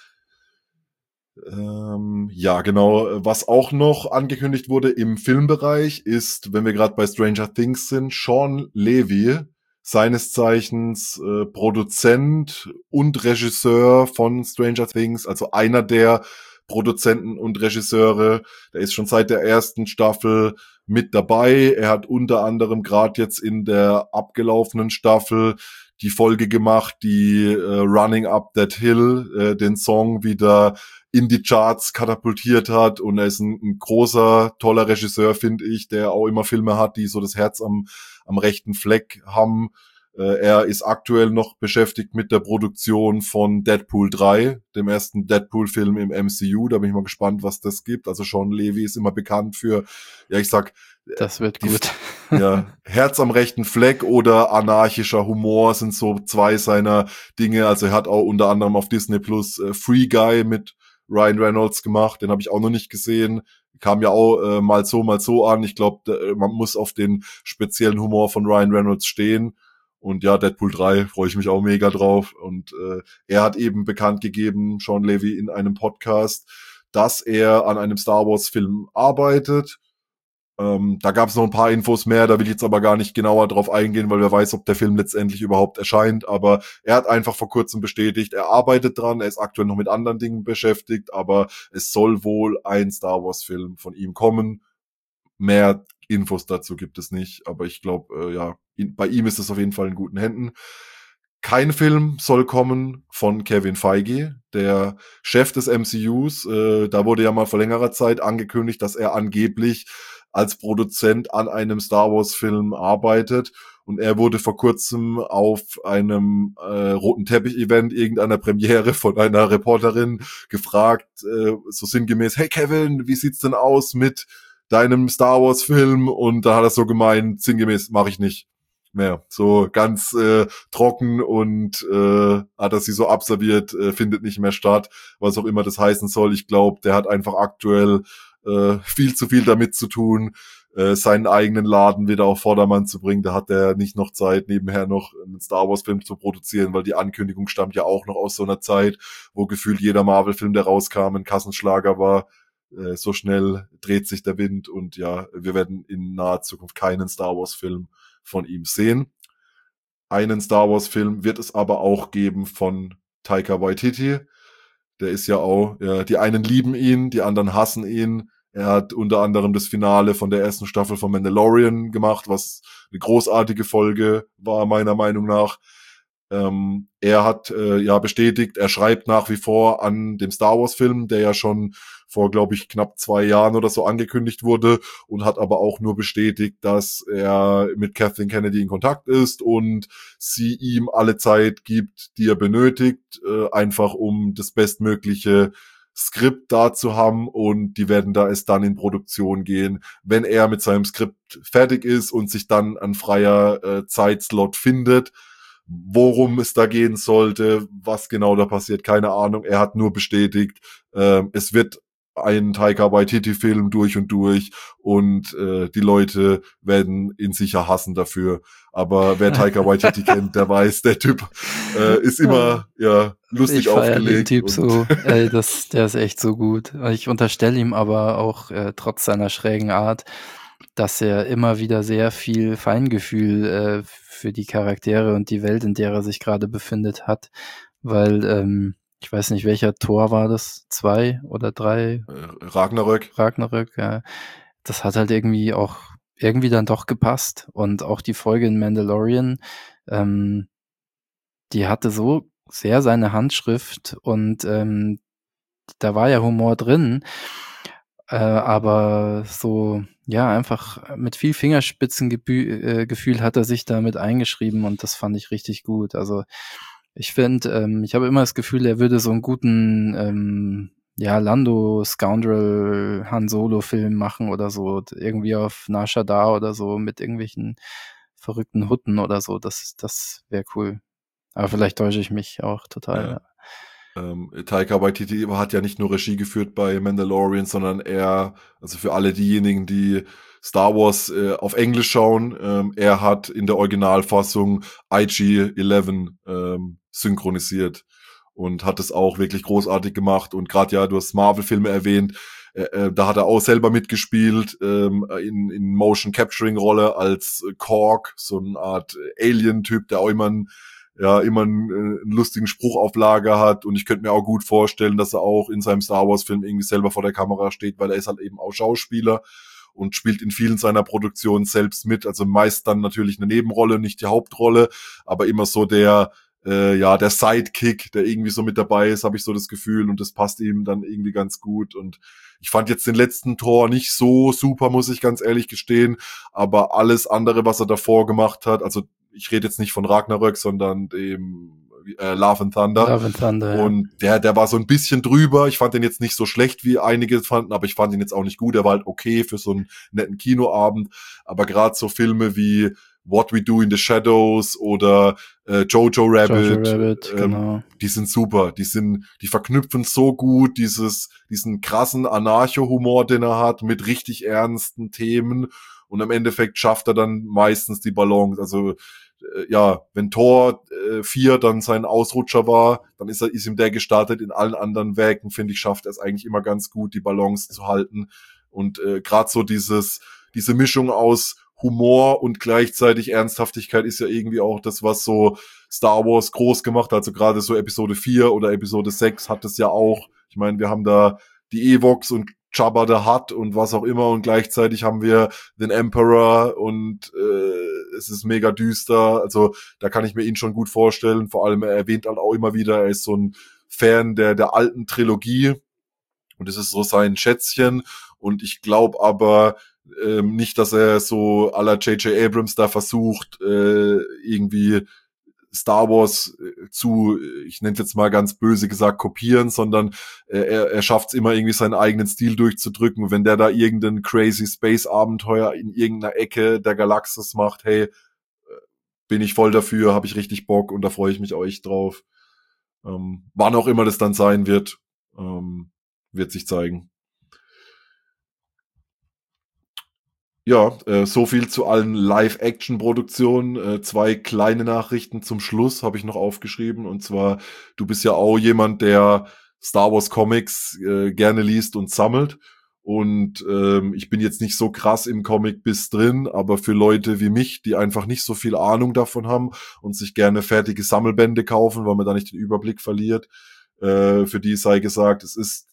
A: Ja, genau. Was auch noch angekündigt wurde im Filmbereich ist, wenn wir gerade bei Stranger Things sind, Sean Levy, seines Zeichens Produzent und Regisseur von Stranger Things, also einer der Produzenten und Regisseure. Der ist schon seit der ersten Staffel mit dabei. Er hat unter anderem gerade jetzt in der abgelaufenen Staffel die Folge gemacht, die Running Up That Hill, den Song wieder in die Charts katapultiert hat, und er ist ein großer, toller Regisseur, finde ich, der auch immer Filme hat, die so das Herz am rechten Fleck haben. Er ist aktuell noch beschäftigt mit der Produktion von Deadpool 3, dem ersten Deadpool-Film im MCU. Da bin ich mal gespannt, was das gibt. Also Sean Levy ist immer bekannt für, ja, ich sag,
B: Das wird
A: die,
B: gut.
A: ja, Herz am rechten Fleck oder anarchischer Humor sind so zwei seiner Dinge. Also er hat auch unter anderem auf Disney Plus Free Guy mit Ryan Reynolds gemacht. Den habe ich auch noch nicht gesehen. Kam ja auch mal so an. Ich glaube, man muss auf den speziellen Humor von Ryan Reynolds stehen. Und ja, Deadpool 3 freue ich mich auch mega drauf. Und er hat eben bekannt gegeben, Sean Levy, in einem Podcast, dass er an einem Star Wars Film arbeitet. Da gab es noch ein paar Infos mehr, da will ich jetzt aber gar nicht genauer drauf eingehen, weil wer weiß, ob der Film letztendlich überhaupt erscheint. Aber er hat einfach vor kurzem bestätigt, er arbeitet dran, er ist aktuell noch mit anderen Dingen beschäftigt, aber es soll wohl ein Star Wars-Film von ihm kommen. Mehr Infos dazu gibt es nicht, aber ich glaube, bei ihm ist es auf jeden Fall in guten Händen. Kein Film soll kommen von Kevin Feige, der Chef des MCUs. Da wurde ja mal vor längerer Zeit angekündigt, dass er angeblich als Produzent an einem Star Wars Film arbeitet. Und er wurde vor kurzem auf einem roten Teppich-Event irgendeiner Premiere von einer Reporterin gefragt, so sinngemäß, hey Kevin, wie sieht's denn aus mit deinem Star Wars Film? Und da hat er so gemeint, sinngemäß, mache ich nicht mehr. So ganz trocken und hat er sie so abserviert, findet nicht mehr statt, was auch immer das heißen soll. Ich glaube, der hat einfach aktuell viel zu viel damit zu tun, seinen eigenen Laden wieder auf Vordermann zu bringen. Da hat er nicht noch Zeit, nebenher noch einen Star Wars Film zu produzieren, weil die Ankündigung stammt ja auch noch aus so einer Zeit, wo gefühlt jeder Marvel-Film, der rauskam, ein Kassenschlager war. So schnell dreht sich der Wind und ja, wir werden in naher Zukunft keinen Star Wars Film von ihm sehen. Einen Star Wars Film wird es aber auch geben von Taika Waititi. Der ist ja auch, die einen lieben ihn, die anderen hassen ihn. Er hat unter anderem das Finale von der ersten Staffel von Mandalorian gemacht, was eine großartige Folge war, meiner Meinung nach. Er hat bestätigt, er schreibt nach wie vor an dem Star Wars Film, der ja schon vor, glaube ich, knapp 2 Jahren oder so angekündigt wurde, und hat aber auch nur bestätigt, dass er mit Kathleen Kennedy in Kontakt ist und sie ihm alle Zeit gibt, die er benötigt, einfach um das bestmögliche Skript da zu haben, und die werden da erst dann in Produktion gehen, wenn er mit seinem Skript fertig ist und sich dann ein freier Zeitslot findet. Worum es da gehen sollte, was genau da passiert, keine Ahnung. Er hat nur bestätigt, es wird ein Taika Waititi-Film durch und durch, und die Leute werden ihn sicher hassen dafür. Aber wer Taika Waititi kennt, der weiß, der Typ ist immer lustig
B: ich feier
A: aufgelegt.
B: Den Typ so, der ist echt so gut. Ich unterstelle ihm aber auch trotz seiner schrägen Art, dass er immer wieder sehr viel Feingefühl für die Charaktere und die Welt, in der er sich gerade befindet, hat, weil ich weiß nicht, welcher Tor war das? 2 oder 3?
A: Ragnarök,
B: ja. Das hat halt irgendwie dann doch gepasst. Und auch die Folge in Mandalorian, die hatte so sehr seine Handschrift, und da war ja Humor drin, aber so, ja, einfach mit viel Fingerspitzengefühl hat er sich damit eingeschrieben, und das fand ich richtig gut. Also ich finde, ich habe immer das Gefühl, er würde so einen guten Lando Scoundrel Han Solo Film machen oder so, irgendwie auf Nar Shaddaa oder so, mit irgendwelchen verrückten Hutten oder so. Das wäre cool. Aber vielleicht täusche ich mich auch total.
A: ja. Taika Waititi hat ja nicht nur Regie geführt bei Mandalorian, sondern also für alle diejenigen, die Star Wars auf Englisch schauen, er hat in der Originalfassung IG-11 synchronisiert und hat es auch wirklich großartig gemacht. Und gerade du hast Marvel-Filme erwähnt, da hat er auch selber mitgespielt, in Motion-Capturing-Rolle als Korg, so eine Art Alien-Typ, der auch immer einen lustigen Spruch auf Lager hat, und ich könnte mir auch gut vorstellen, dass er auch in seinem Star Wars Film irgendwie selber vor der Kamera steht, weil er ist halt eben auch Schauspieler und spielt in vielen seiner Produktionen selbst mit, also meist dann natürlich eine Nebenrolle, nicht die Hauptrolle, aber immer so der Sidekick, der irgendwie so mit dabei ist, habe ich so das Gefühl, und das passt ihm dann irgendwie ganz gut. Und ich fand jetzt den letzten Tor nicht so super, muss ich ganz ehrlich gestehen, aber alles andere, was er davor gemacht hat, also ich rede jetzt nicht von Ragnarök, sondern dem Love and Thunder.
B: Love and Thunder,
A: und der war so ein bisschen drüber. Ich fand den jetzt nicht so schlecht, wie einige fanden, aber ich fand ihn jetzt auch nicht gut. Er war halt okay für so einen netten Kinoabend. Aber gerade so Filme wie What We Do in the Shadows oder Jojo Rabbit,
B: genau.
A: Die sind super. Die verknüpfen so gut diesen krassen Anarcho-Humor, den er hat, mit richtig ernsten Themen. Und im Endeffekt schafft er dann meistens die Balance. Also wenn Tor 4 dann sein Ausrutscher war, dann ist ihm der gestartet. In allen anderen Werken, finde ich, schafft er es eigentlich immer ganz gut, die Balance zu halten. Und gerade so dieses diese Mischung aus Humor und gleichzeitig Ernsthaftigkeit ist ja irgendwie auch das, was so Star Wars groß gemacht hat. Also gerade so Episode 4 oder Episode 6 hat es ja auch. Ich meine, wir haben da die Ewoks und Jabba the Hutt und was auch immer und gleichzeitig haben wir den Emperor und es ist mega düster. Also da kann ich mir ihn schon gut vorstellen. Vor allem, er erwähnt halt auch immer wieder, er ist so ein Fan der alten Trilogie und es ist so sein Schätzchen. Und ich glaube aber nicht, dass er so à la J.J. Abrams da versucht, irgendwie Star Wars ich nenne es jetzt mal ganz böse gesagt, kopieren, sondern er schafft es immer irgendwie seinen eigenen Stil durchzudrücken. Und wenn der da irgendein crazy Space-Abenteuer in irgendeiner Ecke der Galaxis macht, hey, bin ich voll dafür, habe ich richtig Bock und da freue ich mich auch echt drauf. Wann auch immer das dann sein wird, wird sich zeigen. Ja, so viel zu allen Live-Action-Produktionen. 2 kleine Nachrichten zum Schluss habe ich noch aufgeschrieben. Und zwar, du bist ja auch jemand, der Star Wars Comics gerne liest und sammelt. Und ich bin jetzt nicht so krass im Comic-Biss drin, aber für Leute wie mich, die einfach nicht so viel Ahnung davon haben und sich gerne fertige Sammelbände kaufen, weil man da nicht den Überblick verliert, für die sei gesagt, es ist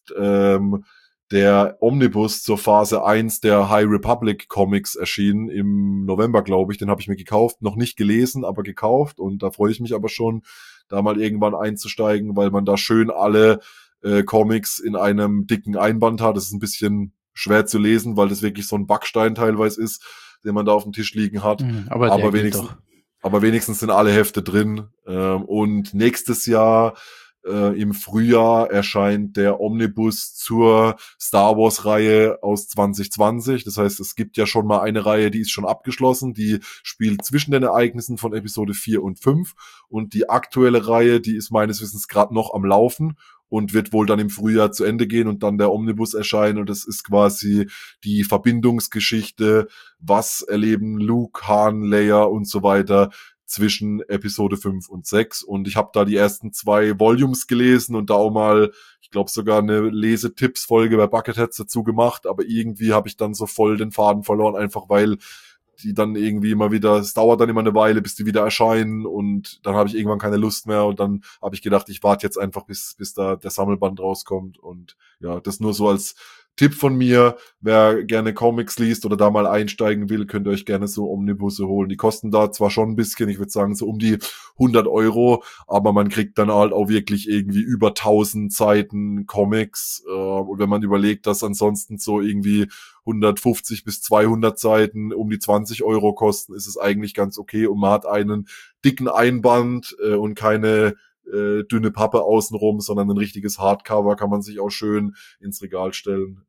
A: der Omnibus zur Phase 1 der High Republic Comics erschienen im November, glaube ich. Den habe ich mir gekauft, noch nicht gelesen, aber gekauft. Und da freue ich mich aber schon, da mal irgendwann einzusteigen, weil man da schön alle Comics in einem dicken Einband hat. Das ist ein bisschen schwer zu lesen, weil das wirklich so ein Backstein teilweise ist, den man da auf dem Tisch liegen hat.
B: Aber
A: wenigstens sind alle Hefte drin. Und nächstes Jahr im Frühjahr erscheint der Omnibus zur Star Wars Reihe aus 2020. Das heißt, es gibt ja schon mal eine Reihe, die ist schon abgeschlossen. Die spielt zwischen den Ereignissen von Episode 4 und 5. Und die aktuelle Reihe, die ist meines Wissens gerade noch am Laufen und wird wohl dann im Frühjahr zu Ende gehen und dann der Omnibus erscheinen. Und das ist quasi die Verbindungsgeschichte. Was erleben Luke, Han, Leia und so weiter zwischen Episode 5 und 6 und ich habe da die ersten 2 Volumes gelesen und da auch mal, ich glaube sogar eine Lesetipps-Folge bei Bucketheads dazu gemacht, aber irgendwie habe ich dann so voll den Faden verloren, einfach weil die dann irgendwie immer wieder, es dauert dann immer eine Weile, bis die wieder erscheinen und dann habe ich irgendwann keine Lust mehr und dann habe ich gedacht, ich warte jetzt einfach, bis da der Sammelband rauskommt und ja, das nur so als Tipp von mir, wer gerne Comics liest oder da mal einsteigen will, könnt ihr euch gerne so Omnibusse holen. Die kosten da zwar schon ein bisschen, ich würde sagen so um die 100 €, aber man kriegt dann halt auch wirklich irgendwie über 1000 Seiten Comics. Und wenn man überlegt, dass ansonsten so irgendwie 150 bis 200 Seiten um die 20 € kosten, ist es eigentlich ganz okay und man hat einen dicken Einband und keine dünne Pappe außenrum, sondern ein richtiges Hardcover kann man sich auch schön ins Regal stellen.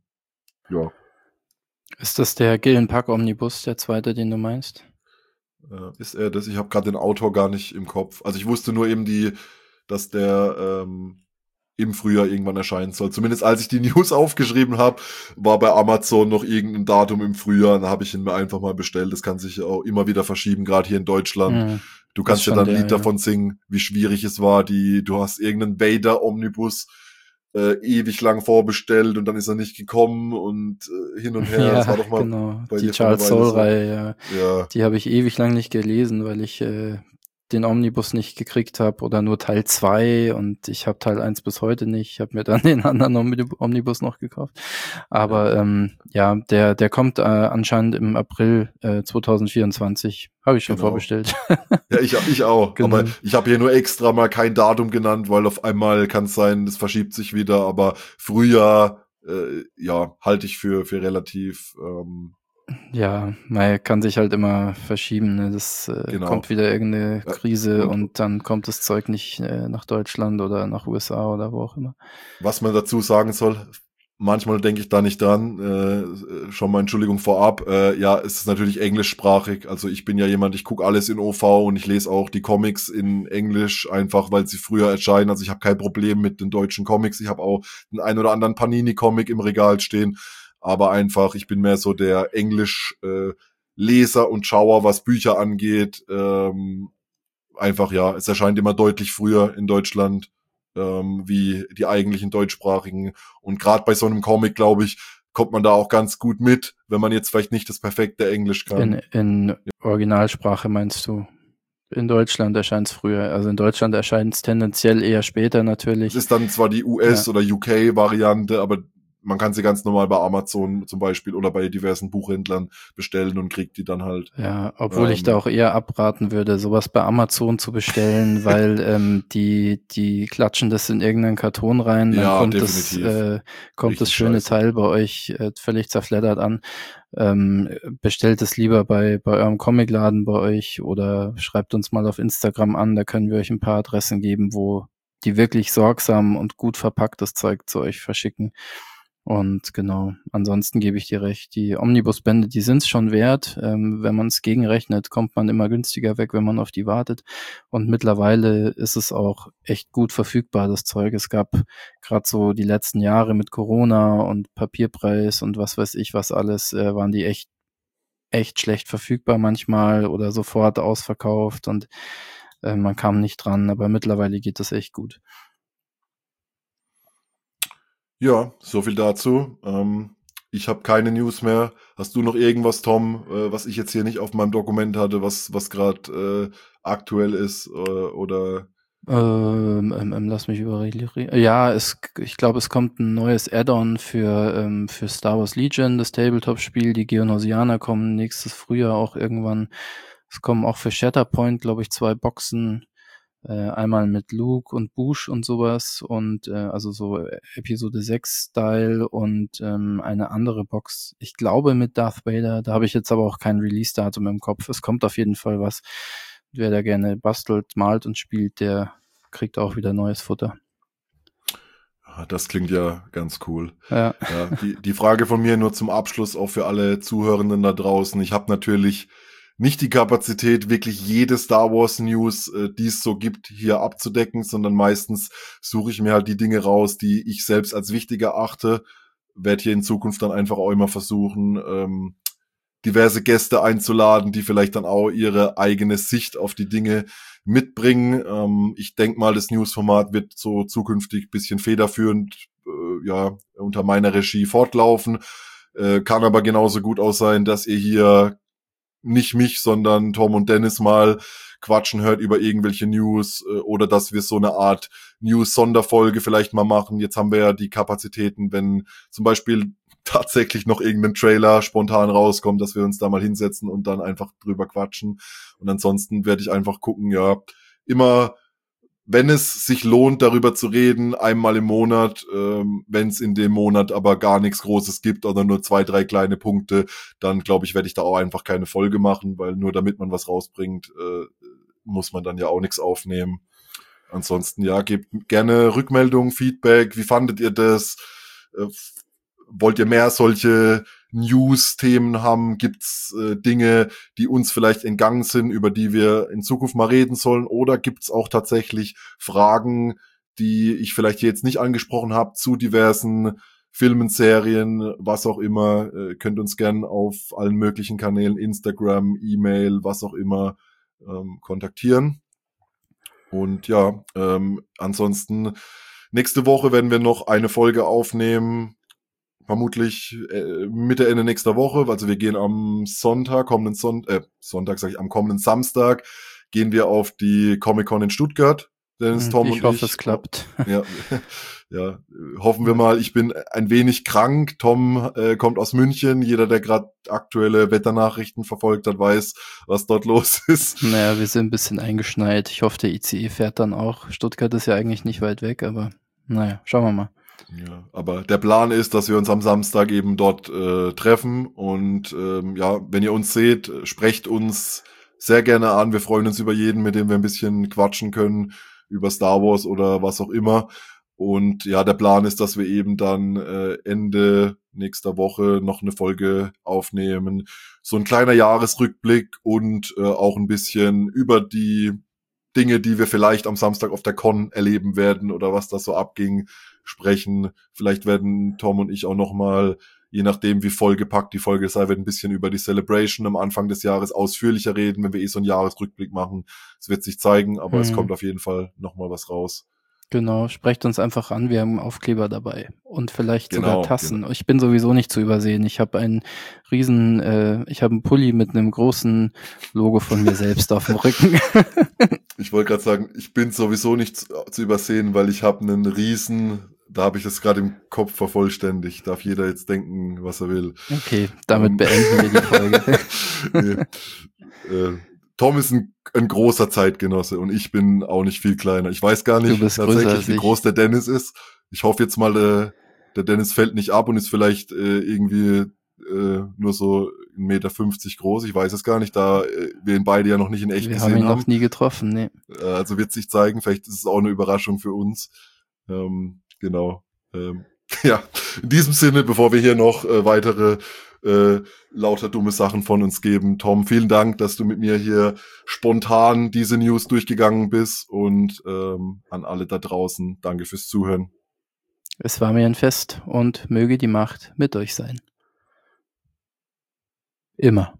A: Ja.
B: Ist das der Gillen Park Omnibus, der zweite, den du meinst?
A: Ist er das? Ich habe gerade den Autor gar nicht im Kopf. Also ich wusste nur eben dass der im Frühjahr irgendwann erscheinen soll. Zumindest als ich die News aufgeschrieben habe, war bei Amazon noch irgendein Datum im Frühjahr. Da habe ich ihn mir einfach mal bestellt. Das kann sich auch immer wieder verschieben, gerade hier in Deutschland. Du kannst ja dann ein Lied davon singen, wie schwierig es war. Du hast irgendeinen Vader-Omnibus ewig lang vorbestellt und dann ist er nicht gekommen und hin und her.
B: Ja,
A: das war doch mal
B: genau.
A: bei
B: Die
A: dir
B: Charles Soule-Reihe,
A: so. Ja.
B: Die habe ich ewig lang nicht gelesen, weil ich den Omnibus nicht gekriegt habe oder nur Teil 2 und ich habe Teil 1 bis heute nicht. Ich habe mir dann den anderen Omnibus noch gekauft. Aber der kommt anscheinend im April 2024. Habe ich schon vorbestellt.
A: Ja, ich auch. Genau. Aber ich habe hier nur extra mal kein Datum genannt, weil auf einmal kann es sein, das verschiebt sich wieder. Aber Frühjahr, halte ich für relativ...
B: Ja, man kann sich halt immer verschieben. Ne? Das kommt wieder irgendeine Krise und dann kommt das Zeug nicht nach Deutschland oder nach USA oder wo auch immer.
A: Was man dazu sagen soll, manchmal denke ich da nicht dran. Schon mal Entschuldigung vorab. Es ist natürlich englischsprachig. Also ich bin ja jemand, ich gucke alles in OV und ich lese auch die Comics in Englisch, einfach weil sie früher erscheinen. Also ich habe kein Problem mit den deutschen Comics. Ich habe auch den ein oder anderen Panini-Comic im Regal stehen. Aber einfach, ich bin mehr so der Englisch-Leser und Schauer, was Bücher angeht. Es erscheint immer deutlich früher in Deutschland wie die eigentlichen deutschsprachigen. Und gerade bei so einem Comic, glaube ich, kommt man da auch ganz gut mit, wenn man jetzt vielleicht nicht das perfekte Englisch kann.
B: In Originalsprache meinst du? In Deutschland erscheint es früher. Also in Deutschland erscheint es tendenziell eher später natürlich.
A: Es ist dann zwar die US- oder UK-Variante, aber man kann sie ganz normal bei Amazon zum Beispiel oder bei diversen Buchhändlern bestellen und kriegt die dann halt.
B: Ja, obwohl ich da auch eher abraten würde, sowas bei Amazon zu bestellen, weil die klatschen das in irgendeinen Karton rein, dann
A: Ja,
B: kommt
A: definitiv.
B: das schöne
A: scheiße.
B: Teil bei euch völlig zerfleddert an. Bestellt es lieber bei eurem Comicladen bei euch oder schreibt uns mal auf Instagram an, da können wir euch ein paar Adressen geben, wo die wirklich sorgsam und gut verpacktes Zeug zu euch verschicken. Und genau, ansonsten gebe ich dir recht, die Omnibusbände, die sind es schon wert. Wenn man es gegenrechnet, kommt man immer günstiger weg, wenn man auf die wartet. Und mittlerweile ist es auch echt gut verfügbar, das Zeug. Es gab gerade so die letzten Jahre mit Corona und Papierpreis und was weiß ich was alles, waren die echt schlecht verfügbar manchmal oder sofort ausverkauft und man kam nicht dran, aber mittlerweile geht das echt gut.
A: Ja, so viel dazu. Ich habe keine News mehr. Hast du noch irgendwas, Tom, was ich jetzt hier nicht auf meinem Dokument hatte, was gerade aktuell ist oder?
B: Lass mich überlegen. Ja, ich glaube, es kommt ein neues Add-on für Star Wars Legion, das Tabletop-Spiel. Die Geonosianer kommen nächstes Frühjahr auch irgendwann. Es kommen auch für Shatterpoint, glaube ich, 2 Boxen. Einmal mit Luke und Boushh und sowas und also so Episode 6 Style und eine andere Box, ich glaube mit Darth Vader, da habe ich jetzt aber auch kein Release-Datum im Kopf. Es kommt auf jeden Fall was. Wer da gerne bastelt, malt und spielt, der kriegt auch wieder neues Futter.
A: Das klingt ja ganz cool.
B: Ja.
A: Ja, die Frage von mir nur zum Abschluss auch für alle Zuhörenden da draußen. Ich habe natürlich nicht die Kapazität, wirklich jede Star Wars News, die es so gibt, hier abzudecken, sondern meistens suche ich mir halt die Dinge raus, die ich selbst als wichtig erachte. Werde hier in Zukunft dann einfach auch immer versuchen, diverse Gäste einzuladen, die vielleicht dann auch ihre eigene Sicht auf die Dinge mitbringen. Ich denke mal, das Newsformat wird so zukünftig bisschen federführend unter meiner Regie fortlaufen. Kann aber genauso gut auch sein, dass ihr hier nicht mich, sondern Tom und Dennis mal quatschen hört über irgendwelche News oder dass wir so eine Art News-Sonderfolge vielleicht mal machen. Jetzt haben wir ja die Kapazitäten, wenn zum Beispiel tatsächlich noch irgendein Trailer spontan rauskommt, dass wir uns da mal hinsetzen und dann einfach drüber quatschen. Und ansonsten werde ich einfach gucken, ja, immer wenn es sich lohnt, darüber zu reden, einmal im Monat, wenn es in dem Monat aber gar nichts Großes gibt oder nur 2, 3 kleine Punkte, dann glaube ich, werde ich da auch einfach keine Folge machen, weil nur damit man was rausbringt, muss man dann ja auch nichts aufnehmen. Ansonsten, ja, gebt gerne Rückmeldungen, Feedback. Wie fandet ihr das? Wollt ihr mehr solche News-Themen haben? Gibt's Dinge, die uns vielleicht entgangen sind, über die wir in Zukunft mal reden sollen? Oder gibt's auch tatsächlich Fragen, die ich vielleicht jetzt nicht angesprochen habe, zu diversen Filmen, Serien, was auch immer? Könnt uns gern auf allen möglichen Kanälen, Instagram, E-Mail, was auch immer, kontaktieren. Und ja, ansonsten nächste Woche werden wir noch eine Folge aufnehmen, vermutlich Mitte, Ende nächster Woche. Also wir gehen am Sonntag, am kommenden Samstag gehen wir auf die Comic-Con in Stuttgart. Dennis, Tom und ich.
B: Ich hoffe, es klappt.
A: Ja, ja, hoffen wir mal. Ich bin ein wenig krank. Tom kommt aus München. Jeder, der gerade aktuelle Wetternachrichten verfolgt hat, weiß, was dort los ist.
B: Naja, wir sind ein bisschen eingeschneit. Ich hoffe, der ICE fährt dann auch. Stuttgart ist ja eigentlich nicht weit weg, aber naja, schauen wir mal.
A: Ja, aber der Plan ist, dass wir uns am Samstag eben dort treffen und ja, wenn ihr uns seht, sprecht uns sehr gerne an. Wir freuen uns über jeden, mit dem wir ein bisschen quatschen können, über Star Wars oder was auch immer. Und ja, der Plan ist, dass wir eben dann Ende nächster Woche noch eine Folge aufnehmen. So ein kleiner Jahresrückblick und auch ein bisschen über die Dinge, die wir vielleicht am Samstag auf der Con erleben werden oder was da so abging, sprechen. Vielleicht werden Tom und ich auch nochmal, je nachdem wie vollgepackt die Folge sei, wird ein bisschen über die Celebration am Anfang des Jahres ausführlicher reden, wenn wir so einen Jahresrückblick machen. Es wird sich zeigen, aber es kommt auf jeden Fall nochmal was raus.
B: Genau, sprecht uns einfach an, wir haben Aufkleber dabei und vielleicht sogar
A: Genau,
B: Tassen.
A: genau.
B: Ich bin sowieso nicht zu übersehen. Ich habe einen ich habe einen Pulli mit einem großen Logo von mir selbst auf dem Rücken.
A: Ich wollte gerade sagen, ich bin sowieso nicht zu übersehen, weil ich habe einen da habe ich das gerade im Kopf vervollständigt. Darf jeder jetzt denken, was er will.
B: Okay, damit beenden wir die Folge.
A: Tom ist ein großer Zeitgenosse und ich bin auch nicht viel kleiner. Ich weiß gar
B: Du
A: nicht
B: bist größer
A: tatsächlich,
B: als
A: wie
B: ich.
A: groß der Dennis ist. Ich hoffe jetzt mal, der Dennis fällt nicht ab und ist vielleicht irgendwie nur so 1,50 Meter groß. Ich weiß es gar nicht, da wir ihn beide ja noch nicht in echt
B: Wir haben
A: gesehen
B: ihn
A: haben.
B: noch nie getroffen, nee.
A: Also wird sich zeigen, vielleicht ist es auch eine Überraschung für uns. Genau. Ja, in diesem Sinne, bevor wir hier noch weitere lauter dumme Sachen von uns geben. Tom, vielen Dank, dass du mit mir hier spontan diese News durchgegangen bist und an alle da draußen, danke fürs Zuhören.
B: Es war mir ein Fest und möge die Macht mit euch sein. Immer.